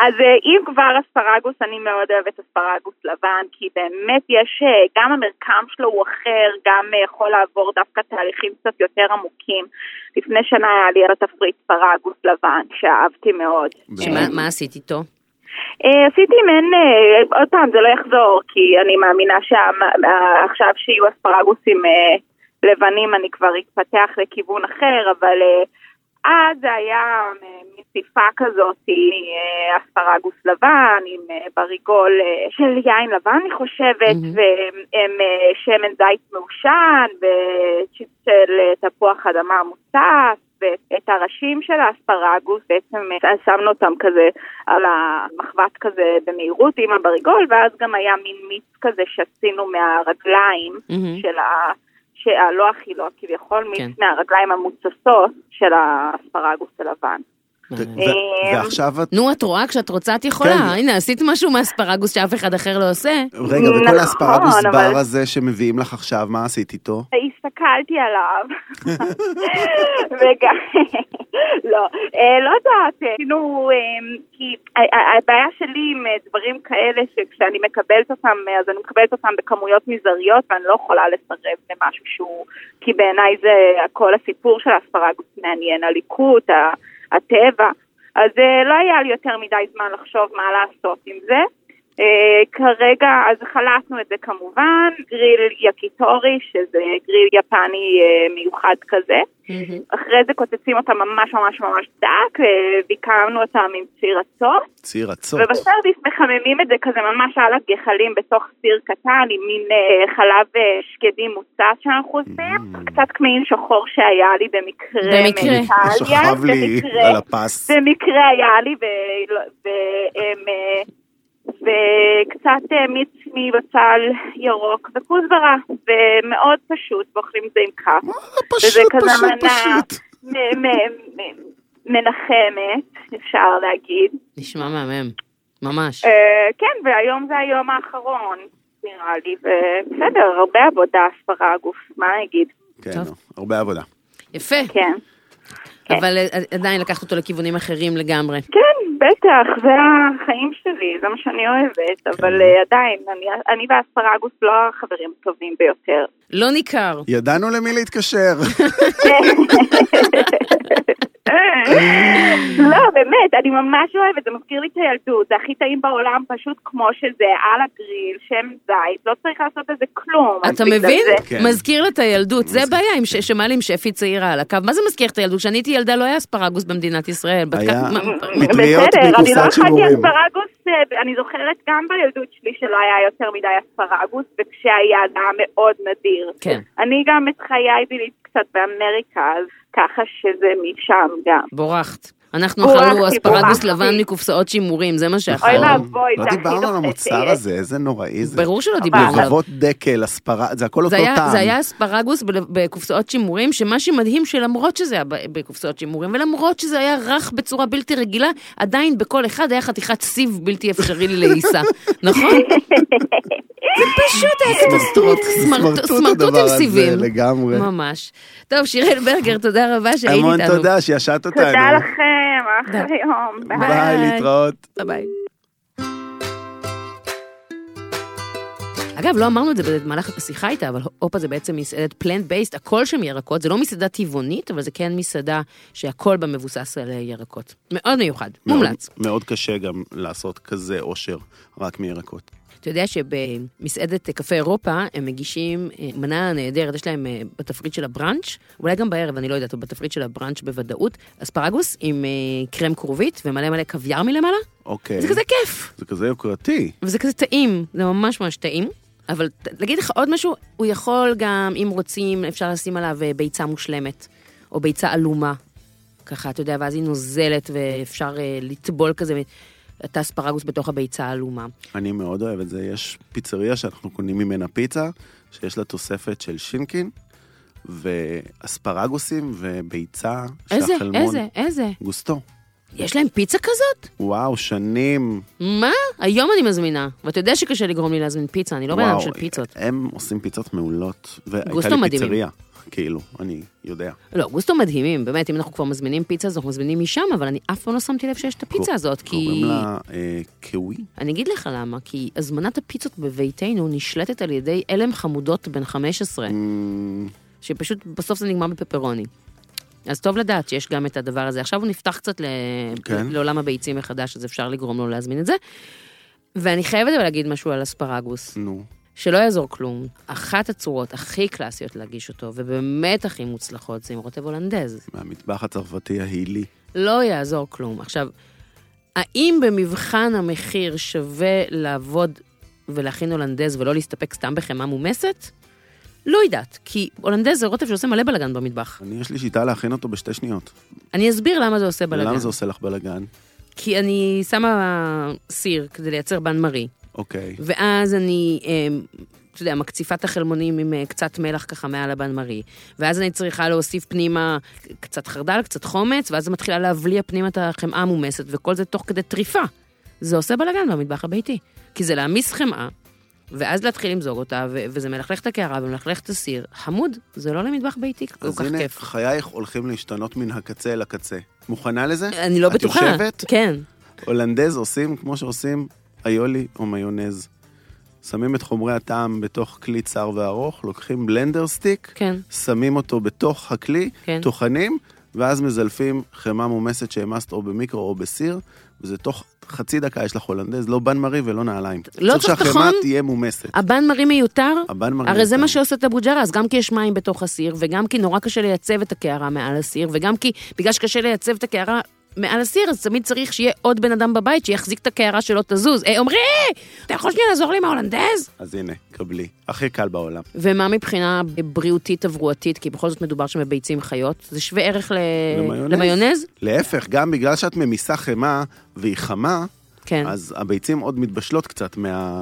אז אם כבר אספרגוס, אני מאוד אוהבת אספרגוס לבן, כי באמת יש, גם המרקם שלו הוא אחר, גם יכול לעבור דווקא תהליכים קצת יותר עמוקים. לפני שנה היה לי על התפריט אספרגוס לבן, שאהבתי מאוד. מה עשית איתו? עשיתי עוד פעם, זה לא יחזור, כי אני מאמינה שעכשיו שיהיו אספרגוסים לבנים, אני כבר אתפתח לכיוון אחר, אבל אז זה היה מסיפה כזאת, אספרגוס לבן, עם בריגול של יין לבן, אני חושבת, ועם שמן זית מעושן, וצ'יפ של תפוח אדמה מוצף, ואת הראשים של האספרגוס, בעצם שמנו אותם כזה על המחבת כזה במהירות עם הבריגול, ואז גם היה מין מיץ כזה שעשינו מהרגליים לא אכילות, כביכול מיץ מהרגליים המוצסות של האספרגוס הלבן. ועכשיו את... נו, את רואה, כשאת רוצה את יכולה. הנה, עשית משהו מהאספרגוס שאף אחד אחר לא עושה. רגע, וכל האספרגוס בר הזה שמביאים לך עכשיו, מה עשית איתו? הסתכלתי עליו. וגם... לא יודעת, כי הבעיה שלי עם דברים כאלה שכשאני מקבלת אותם, אז אני מקבלת אותם בכמויות מזעריות, ואני לא יכולה לסרב למשהו שהוא, כי בעיניי זה כל הסיפור של האספרגוס מעניין, הליקוט, הטבע, אז לא היה לי יותר מדי זמן לחשוב מה לעשות עם זה. כרגע, אז חלטנו את זה כמובן, גריל יקיטורי, שזה גריל יפני מיוחד כזה. אחרי זה קוצצים אותם ממש ממש ממש דק, וביקרנו אותם עם ציר הצות. ציר הצות. ובסרדיס מחממים את זה כזה ממש על הגחלים בתוך סיר קטן, עם מין חלב שקדים מוצץ שאנחנו עושים. קצת כמין שחור שהיה לי במקרה מאיטליה. שכב לי על הפס. במקרה היה לי, וקצת מיץ מבצל ירוק וכוסברה, ומאוד פשוט, ואוכלים זה עם כף. וזה כזה מנה מנחמת, אפשר להגיד. נשמע מהמם, ממש. כן, והיום זה היום האחרון, נראה לי, ובסדר, הרבה עבודה, אספרגוס, מה נגיד? כן, הרבה עבודה. יפה. כן. אבל עדיין לקחת אותו לכיוונים אחרים לגמרי. כן, בטח, זה החיים שלי, זה מה שאני אוהבת, אבל עדיין, אני והאספרגוס לא החברים טובים ביותר. לא ניכר. ידענו למי להתקשר. לא, באמת, אני ממש אוהבת, זה מזכיר לי את הילדות, זה הכי טעים בעולם, פשוט כמו שזה, על הגריל, שם זית, לא צריך לעשות איזה כלום. אתה מבין? מזכיר את הילדות, זה בעיה שמעלי עם שפי צעירה על הקו, מה זה מזכיר את הילדות? כשאני הייתי ילדה לא היה אספרגוס במדינת ישראל. היה מטריות מקופסת שימורים. אני לא אכלתי אספרגוס, אני זוכרת גם בילדות שלי שלא היה יותר מדי אספרגוס, וכשהיה זה היה מאוד נדיר. אני גם את חיי בילית קצת באמריקה, אז ככה שזה משם גם. בורחת. אנחנו אכלנו אספרגוס לבן מקופסאות שימורים, זה מה שאכלנו. לא דיברנו על המוצר הזה, איזה נוראי זה. ברור שלא דיברנו עליו. רחובות דקל, זה הכל אותו טעם. זה היה אספרגוס בקופסאות שימורים, שמה שמדהים שלמרות שזה היה בקופסאות שימורים, ולמרות שזה היה רך בצורה בלתי רגילה, עדיין בכל אחד היה חתיכת סיב בלתי אפשרי לעיסה. נכון? זה פשוט היה קטסטרוט. סמרטוט עם סיבים. לגמרי. ממש. טוב, שיראל ברגר, תודה רבה שהיית איתנו. המון תודה שישעת אותנו. תודה לכם, אחרי יום. ביי, להתראות. ביי. אגב, לא אמרנו את זה במהלך השיחה איתה, אבל אופה זה בעצם מסעדת פלנט-בייסט, הכל שם ירקות, זה לא מסעדה טבעונית, אבל זה כן מסעדה שהכל בה מבוסס על ירקות. מאוד מיוחד, מומלץ. מאוד קשה גם לעשות כזה עושר רק מירקות. אתה יודע שבמסעדת קפה אירופה הם מגישים מנה נהדרת, יש להם בתפריט של הברנץ', אולי גם בערב, אני לא יודעת, בתפריט של הברנץ' בוודאות, אספרגוס עם קרם כרובית ומלא מלא קוויאר מלמעלה. אוקיי. זה כזה כיף. זה כזה יוקרתי. וזה כזה טעים, זה ממש ממש טעים. אבל להגיד לך עוד משהו, הוא יכול גם, אם רוצים, אפשר לשים עליו ביצה מושלמת, או ביצה אלומה. ככה, אתה יודע, ואז היא נוזלת ואפשר לטבול כזה את האספרגוס בתוך הביצה האלומה. אני מאוד אוהב את זה. יש פיצריה שאנחנו קונים ממנה פיצה, שיש לה תוספת של שינקין, ואספרגוסים וביצה, איזה? גוסטו. יש להם פיצה כזאת? וואו, שנים. מה? היום אני מזמינה. ואתה יודע שקשה לגרום לי להזמין פיצה, אני לא בן אדם של פיצות. הם עושים פיצות מעולות. גוסטו מדהימים. פיצריה, כאילו, אני יודע. לא, גוסטו מדהימים, באמת, אם אנחנו כבר מזמינים פיצה, אז אנחנו מזמינים משם, אבל אני אף פעם לא שמתי לב שיש את הפיצה הזאת, כי... קוראים לה קווי? אני אגיד לך למה, כי הזמנת הפיצות בביתנו נשלטת על ידי אלם חמודות בן 15, שפשוט בסוף זה נגמר בפפרוני. אז טוב לדעת שיש גם את הדבר הזה. עכשיו הוא נפתח קצת לעולם הביצים מחדש, אז אפשר לגרום לו להזמין את זה. ואני חייבת להגיד משהו על אספרגוס. נו. שלא יעזור כלום. אחת הצורות הכי קלאסיות להגיש אותו, ובאמת הכי מוצלחות, זה עם רוטב הולנדז. מהמטבח הצרפתי ההילי. לא יעזור כלום. עכשיו, האם במבחן המחיר שווה לעבוד ולהכין הולנדז ולא להסתפק סתם בחמה מומסת? לא יודעת, כי הולנדז זה רוטב שעושה מלא בלגן במטבח. יש לי שיטה להכין אותו בשתי שניות. אני אסביר למה זה עושה בלגן. למה זה עושה לך בלגן? כי אני שמה סיר כדי לייצר בן מרי. אוקיי. ואז אני, אתה יודע, מקציפה את החלמונים עם קצת מלח ככה מעל הבן מרי. ואז אני צריכה להוסיף פנימה קצת חרדל, קצת חומץ, ואז מתחילה להבליע פנימה את החמאה המומסת, וכל זה תוך כדי טריפה. זה עושה בלגן במטבח הביתי. כי זה להמיס חמאה, ואז להתחיל למזוג אותה, וזה מלכלך את הקערה ומלכלך את הסיר. חמוד, זה לא למטבח ביתי כל כך כיף. אז הנה, חייך הולכים להשתנות מן הקצה אל הקצה. מוכנה לזה? אני לא בטוחה. את יושבת? כן. הולנדז עושים כמו שעושים איולי או מיונז. שמים את חומרי הטעם בתוך כלי צר וארוך, לוקחים בלנדר סטיק, כן. שמים אותו בתוך הכלי, כן. טוחנים, ואז מזלפים חמה מומסת שהמסת או במיקרו או בסיר, וזה תוך חצי דקה יש לך הולנדז, לא בן מרי ולא נעליים. לא צריך שהחמה תהיה מומסת. הבן מרי מיותר? הבן מרי הרי מיותר. זה מה שעושה את הבוג'רה, אז גם כי יש מים בתוך הסיר, וגם כי נורא קשה לייצב את הקערה מעל הסיר, וגם כי בגלל שקשה לייצב את הקערה מעל הסיר, אז תמיד צריך שיהיה עוד בן אדם בבית שיחזיק את הקערה שלא תזוז. עומרי, אתה יכול שנייה לעזור לי עם ההולנדז? אז הנה, קבלי. הכי קל בעולם. ומה מבחינה בריאותית תברואתית, כי בכל זאת מדובר שמביצים חיות, זה שווה ערך למיונז? להפך, גם בגלל שאת ממיסה חמה והיא חמה, כן. אז הביצים עוד מתבשלות קצת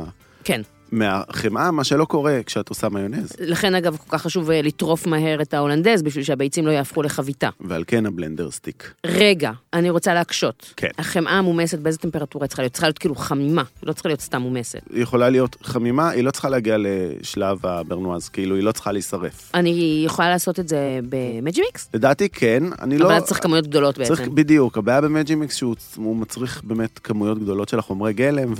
כן. מהחמאה, מה שלא קורה כשאת עושה מיונז. לכן אגב כל כך חשוב לטרוף מהר את ההולנדז, בשביל שהביצים לא יהפכו לחביתה. ועל כן הבלנדר סטיק. רגע, אני רוצה להקשות. כן. החמאה המומסת באיזה טמפרטורה צריכה להיות? צריכה להיות כאילו חמימה, לא צריכה להיות סתם מומסת. היא יכולה להיות חמימה, היא לא צריכה להגיע לשלב הברנואז, כאילו היא לא צריכה להישרף. אני יכולה לעשות את זה במג'ימיקס? לדעתי כן, אני לא... אבל צריך כמויות גדולות בעצם. צריך, בדיוק, הבעיה במג'ימיקס שהוא מצריך באמת כמויות גדולות של החומרי גלם,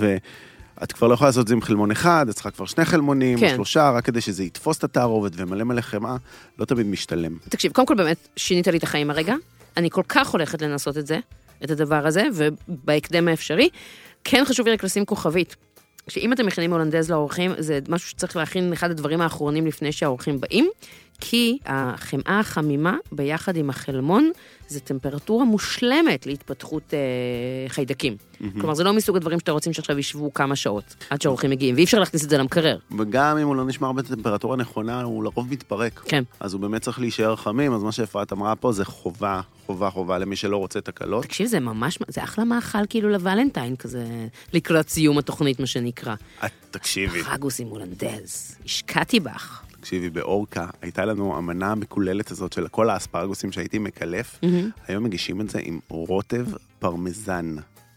את כבר לא יכולה לעשות את זה עם חלמון אחד, את צריכה כבר 2 חלמונים, כן. 3, רק כדי שזה יתפוס את התערובת ומלא מלא חמאה, לא תמיד משתלם. תקשיב, קודם כל באמת שינית לי את החיים הרגע, אני כל כך הולכת לנסות את זה, את הדבר הזה, ובהקדם האפשרי, כן חשוב לי רק לשים כוכבית, שאם אתם מכינים הולנדז לאורחים, זה משהו שצריך להכין אחד הדברים האחרונים לפני שהאורחים באים, כי החמאה החמימה ביחד עם החלמון, זה טמפרטורה מושלמת להתפתחות חיידקים. כלומר, זה לא מסוג הדברים שאתה רוצים שעכשיו ישבו כמה שעות, עד שהאורחים מגיעים, ואי אפשר להכניס את זה למקרר. וגם אם הוא לא נשמר בטמפרטורה נכונה, הוא לרוב מתפרק. כן. אז הוא באמת צריך להישאר חמים, אז מה שאפרת אמרה פה זה חובה, חובה, חובה למי שלא רוצה תקלות. תקשיב, זה ממש, זה אחלה מאכל כאילו לוולנטיין כזה, לקראת סיום התוכנית, מה שנקרא. תקשיבי. אספרגוס עם הולנדז, השקעתי בך. תקשיבי, באורקה, הייתה לנו המנה המקוללת הזאת של כל האספרגוסים שהייתי מקלף, היום מגישים את זה עם רוטב פרמזן.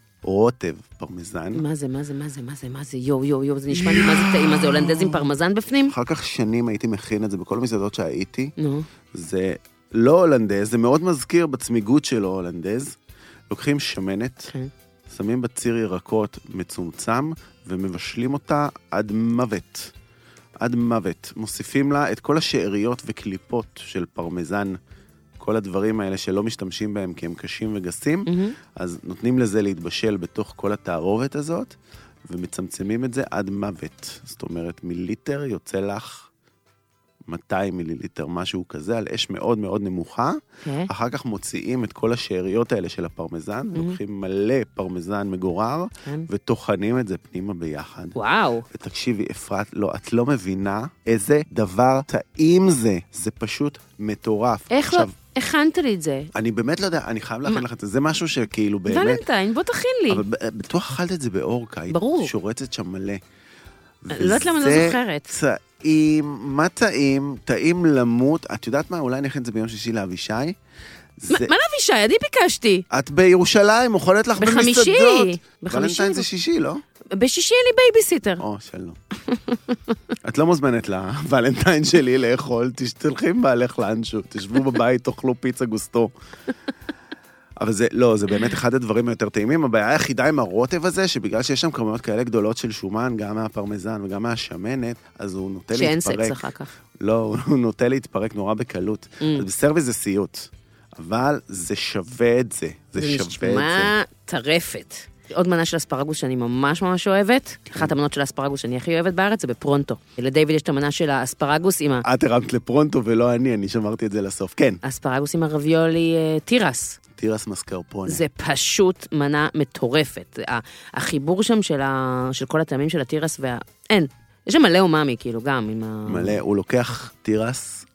רוטב פרמזן. מה זה, מה זה, מה זה, מה זה, מה זה, יו, זה נשמע לי מה זה טעים, מה זה הולנדז עם פרמזן בפנים? אחר כך שנים הייתי מכין את זה בכל המסעדות שהייתי. זה לא הולנדז, זה מאוד מזכיר בצמיגות שלו הולנדז. לוקחים שמנת, שמים בציר ירקות מצומצם, ומבשלים אותה עד מוות. עד מוות. מוסיפים לה את כל השאריות וקליפות של פרמזן, כל הדברים האלה שלא משתמשים בהם כי הם קשים וגסים, אז נותנים לזה להתבשל בתוך כל התערובת הזאת, ומצמצמים את זה עד מוות. זאת אומרת, מיליטר יוצא לך 200 מיליליטר, משהו כזה, על אש מאוד מאוד נמוכה. אחר כך מוציאים את כל השאריות האלה של הפרמזן, לוקחים מלא פרמזן מגורר, וטוחנים את זה פנימה ביחד. וואו. ותקשיבי, אפרת, לא, את לא מבינה איזה דבר טעים זה. זה פשוט מטורף. איך לא? הכנת לי את זה. אני באמת לא יודע, אני חייב להכין לך את זה. זה משהו שכאילו באמת... ולנטיין, בוא תכין לי. אבל בטוח אכלת את זה באורקה. ברור. היא שורצת שם מלא. לא יודעת למה אני לא זוכרת. טעים, מה טעים? טעים למות. את יודעת מה? אולי נכין את זה ביום שישי לאבישי. זה... מה לאבישי? אני ביקשתי. את בירושלים, אוכלת לך בחמישי. במסעדות. בחמישי. ולנטיין זה שישי, לא? בשישי אין לי בייביסיטר. או, שלא. את לא מוזמנת לוולנטיין שלי לאכול, תלכי עם בעלך לאנשהו, תשבו בבית, תאכלו פיצה גוסטו. אבל זה, לא, זה באמת אחד הדברים היותר טעימים. הבעיה היחידה עם הרוטב הזה, שבגלל שיש שם כמויות כאלה גדולות של שומן, גם מהפרמזן וגם מהשמנת, אז הוא נוטה להתפרק. שאין סקס אחר כך. לא, הוא נוטה להתפרק נורא בקלות. אז בסרוויס זה סיוט. אבל זה שווה את זה. זה שווה את זה. זה נשמע טרפת. עוד מנה של אספרגוס שאני ממש ממש אוהבת. אחת המנות של האספרגוס שאני הכי אוהבת בארץ זה בפרונטו. לדיוויד יש את המנה של האספרגוס עם את הרמת לפרונטו ולא אני שמרתי את זה לסוף. כן. האספרגוס עם הרביולי תירס. תירס מסקרפונה. זה פשוט מנה מטורפת. החיבור שם של כל הטעמים של התירס אין. יש שם מלא אומאמי, כאילו, גם עם מלא, הוא לוקח תירס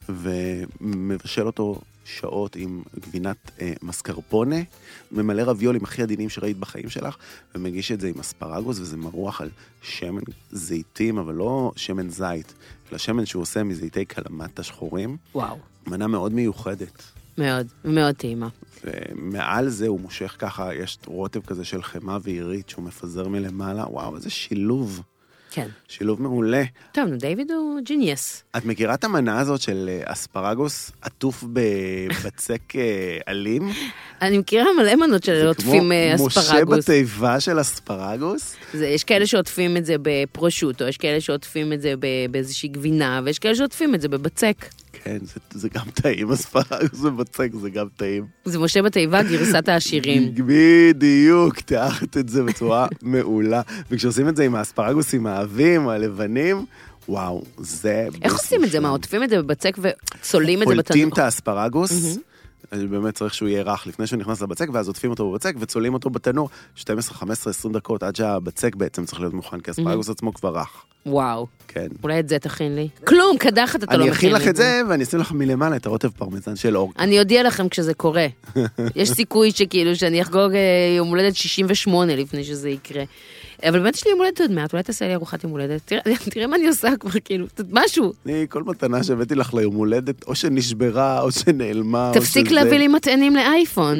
ומבשל אותו שעות עם גבינת מסקרפונה, ממלא רביולים הכי עדינים שראית בחיים שלך, ומגיש את זה עם אספרגוס, וזה מרוח על שמן זיתים, אבל לא שמן זית, אלא שמן שהוא עושה מזיתי קלמטה שחורים. וואו. מנה מאוד מיוחדת. מאוד, מאוד טעימה. ומעל זה הוא מושך ככה, יש רוטב כזה של חמה ועירית, שהוא מפזר מלמעלה, וואו, איזה שילוב. כן. שילוב מעולה. טוב, דיוויד הוא ג'יניאס. את מכירה את המנה הזאת של אספרגוס עטוף בבצק אלים? אני מכירה מלא מנות של עוטפים אספרגוס. זה כמו משה בתיבה של אספרגוס? יש כאלה שעוטפים את זה בפרושוטו, יש כאלה שעוטפים את זה באיזושהי גבינה, ויש כאלה שעוטפים את זה בבצק. כן, זה גם טעים, אספרגוס בבצק, זה גם טעים. זה משה בתיבה, גרסת העשירים. בדיוק, תיארת את זה בצורה מעולה. וכשעושים את זה עם האספרגוסים העבים, הלבנים, וואו, זה... איך עושים את זה? מה, עוטפים את זה בבצק וצולים את זה בתנור? חולטים את האספרגוס, באמת צריך שהוא יהיה רך לפני שהוא נכנס לבצק, ואז עוטפים אותו בבצק וצולים אותו בתנור 12, 15, 20 דקות, עד שהבצק בעצם צריך להיות מוכן, כי האספרגוס עצמו כבר רך. וואו. כן. אולי את זה תכין לי. כלום, קדחת אתה לא מכין לי. אני אכין לך את זה, ואני אשים לך מלמעלה את הרוטב פרמזן של אורקה. אני אודיע לכם כשזה קורה. יש סיכוי שכאילו, שאני אחגוג יום הולדת 68 לפני שזה יקרה. אבל באמת יש לי יום הולדת עוד מעט, אולי תעשה לי ארוחת יום הולדת. תראה מה אני עושה כבר, כאילו, משהו. כל מתנה שהבאתי לך ליום הולדת, או שנשברה, או שנעלמה, תפסיק להביא לי מטענים לאייפון.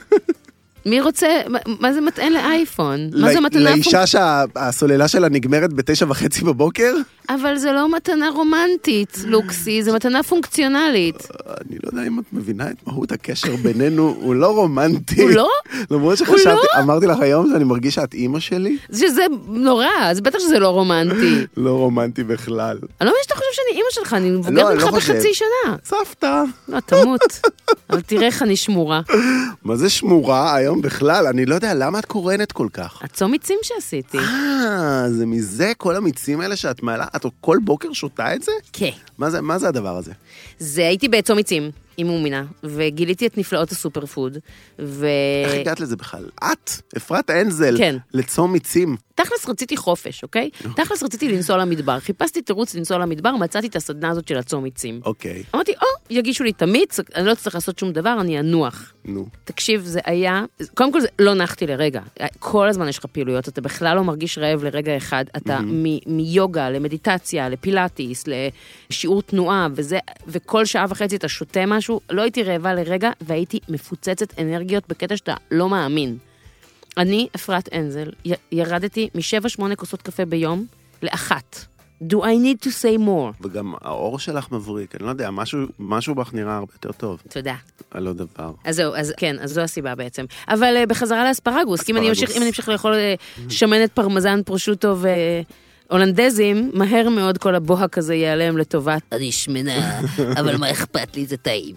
מי רוצה, מה זה מטען לאייפון? מה זה מתנה... לאישה שהסוללה שלה נגמרת ב9:30 בבוקר? אבל זה לא מתנה רומנטית, לוקסי, זה מתנה פונקציונלית. אני לא יודע אם את מבינה את מהות הקשר בינינו, הוא לא רומנטי. הוא לא? למרות שחשבתי, אמרתי לך היום שאני מרגיש שאת אימא שלי? שזה נורא, אז בטח שזה לא רומנטי. לא רומנטי בכלל. אני לא מבין שאתה חושב שאני אימא שלך, אני מבוגרת ממך בחצי שנה. סבתא. לא, תמות. אבל תראה איך אני שמורה. מה זה שמורה היום בכלל? אני לא יודע למה את קורנת כל כך. הצום מיצים שעשיתי. זה מזה כל המיצים האלה שאת מעלה? את כל בוקר שותה את זה? כן. מה זה הדבר הזה? זה הייתי בצום מיצים עם מומינה, וגיליתי את נפלאות הסופר פוד, איך הגעת לזה בכלל? את, אפרת אנזל, כן. לצום מיצים. תכלס רציתי חופש, אוקיי? תכלס רציתי לנסוע למדבר. חיפשתי תירוץ לנסוע למדבר, מצאתי את הסדנה הזאת של הצום מיצים. אוקיי. אמרתי, יגישו לי תמיץ, אני לא צריך לעשות שום דבר, אני אנוח. נו. תקשיב, זה היה... קודם כל, לא נחתי לרגע. כל הזמן יש לך פעילויות, אתה בכלל לא מרגיש רעב לרגע אחד. אתה מיוגה, למדיטציה, לפילאטיס, לשיעור תנועה, וכל שעה וחצי אתה שותה משהו, לא הייתי רעבה לרגע, והייתי מפוצצת אנרגיות בקטע שאתה לא מאמין. אני, אפרת אנזל, ירדתי מ7-8 כוסות קפה ביום לאחת. Do I need to say more? וגם האור שלך מבריק, אני לא יודע, משהו בך נראה הרבה יותר טוב. תודה. על עוד דבר. אז זהו, כן, אז זו הסיבה בעצם. אבל בחזרה לאספרגוס, כי אם אני אמשיך לאכול שמנת פרמזן, פרושוטו והולנדזים, מהר מאוד כל הבוהק הזה ייעלם לטובת. אני שמנה, אבל מה אכפת לי, זה טעים.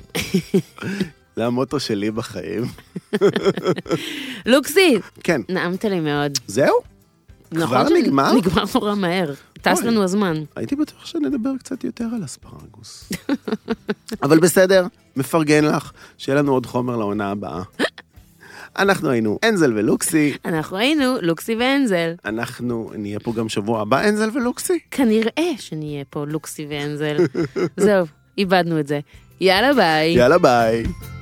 זה המוטו שלי בחיים. לוקסי, כן. נעמת לי מאוד. זהו? כבר נגמר? נגמר נורא מהר. טס לנו הזמן. הייתי בטוח שנדבר קצת יותר על אספרגוס. אבל בסדר, מפרגן לך, שיהיה לנו עוד חומר לעונה הבאה. אנחנו היינו אנזל ולוקסי. אנחנו היינו לוקסי ואנזל. אנחנו נהיה פה גם שבוע הבא, אנזל ולוקסי. כנראה שנהיה פה לוקסי ואנזל. זהו, איבדנו את זה. יאללה ביי. יאללה ביי.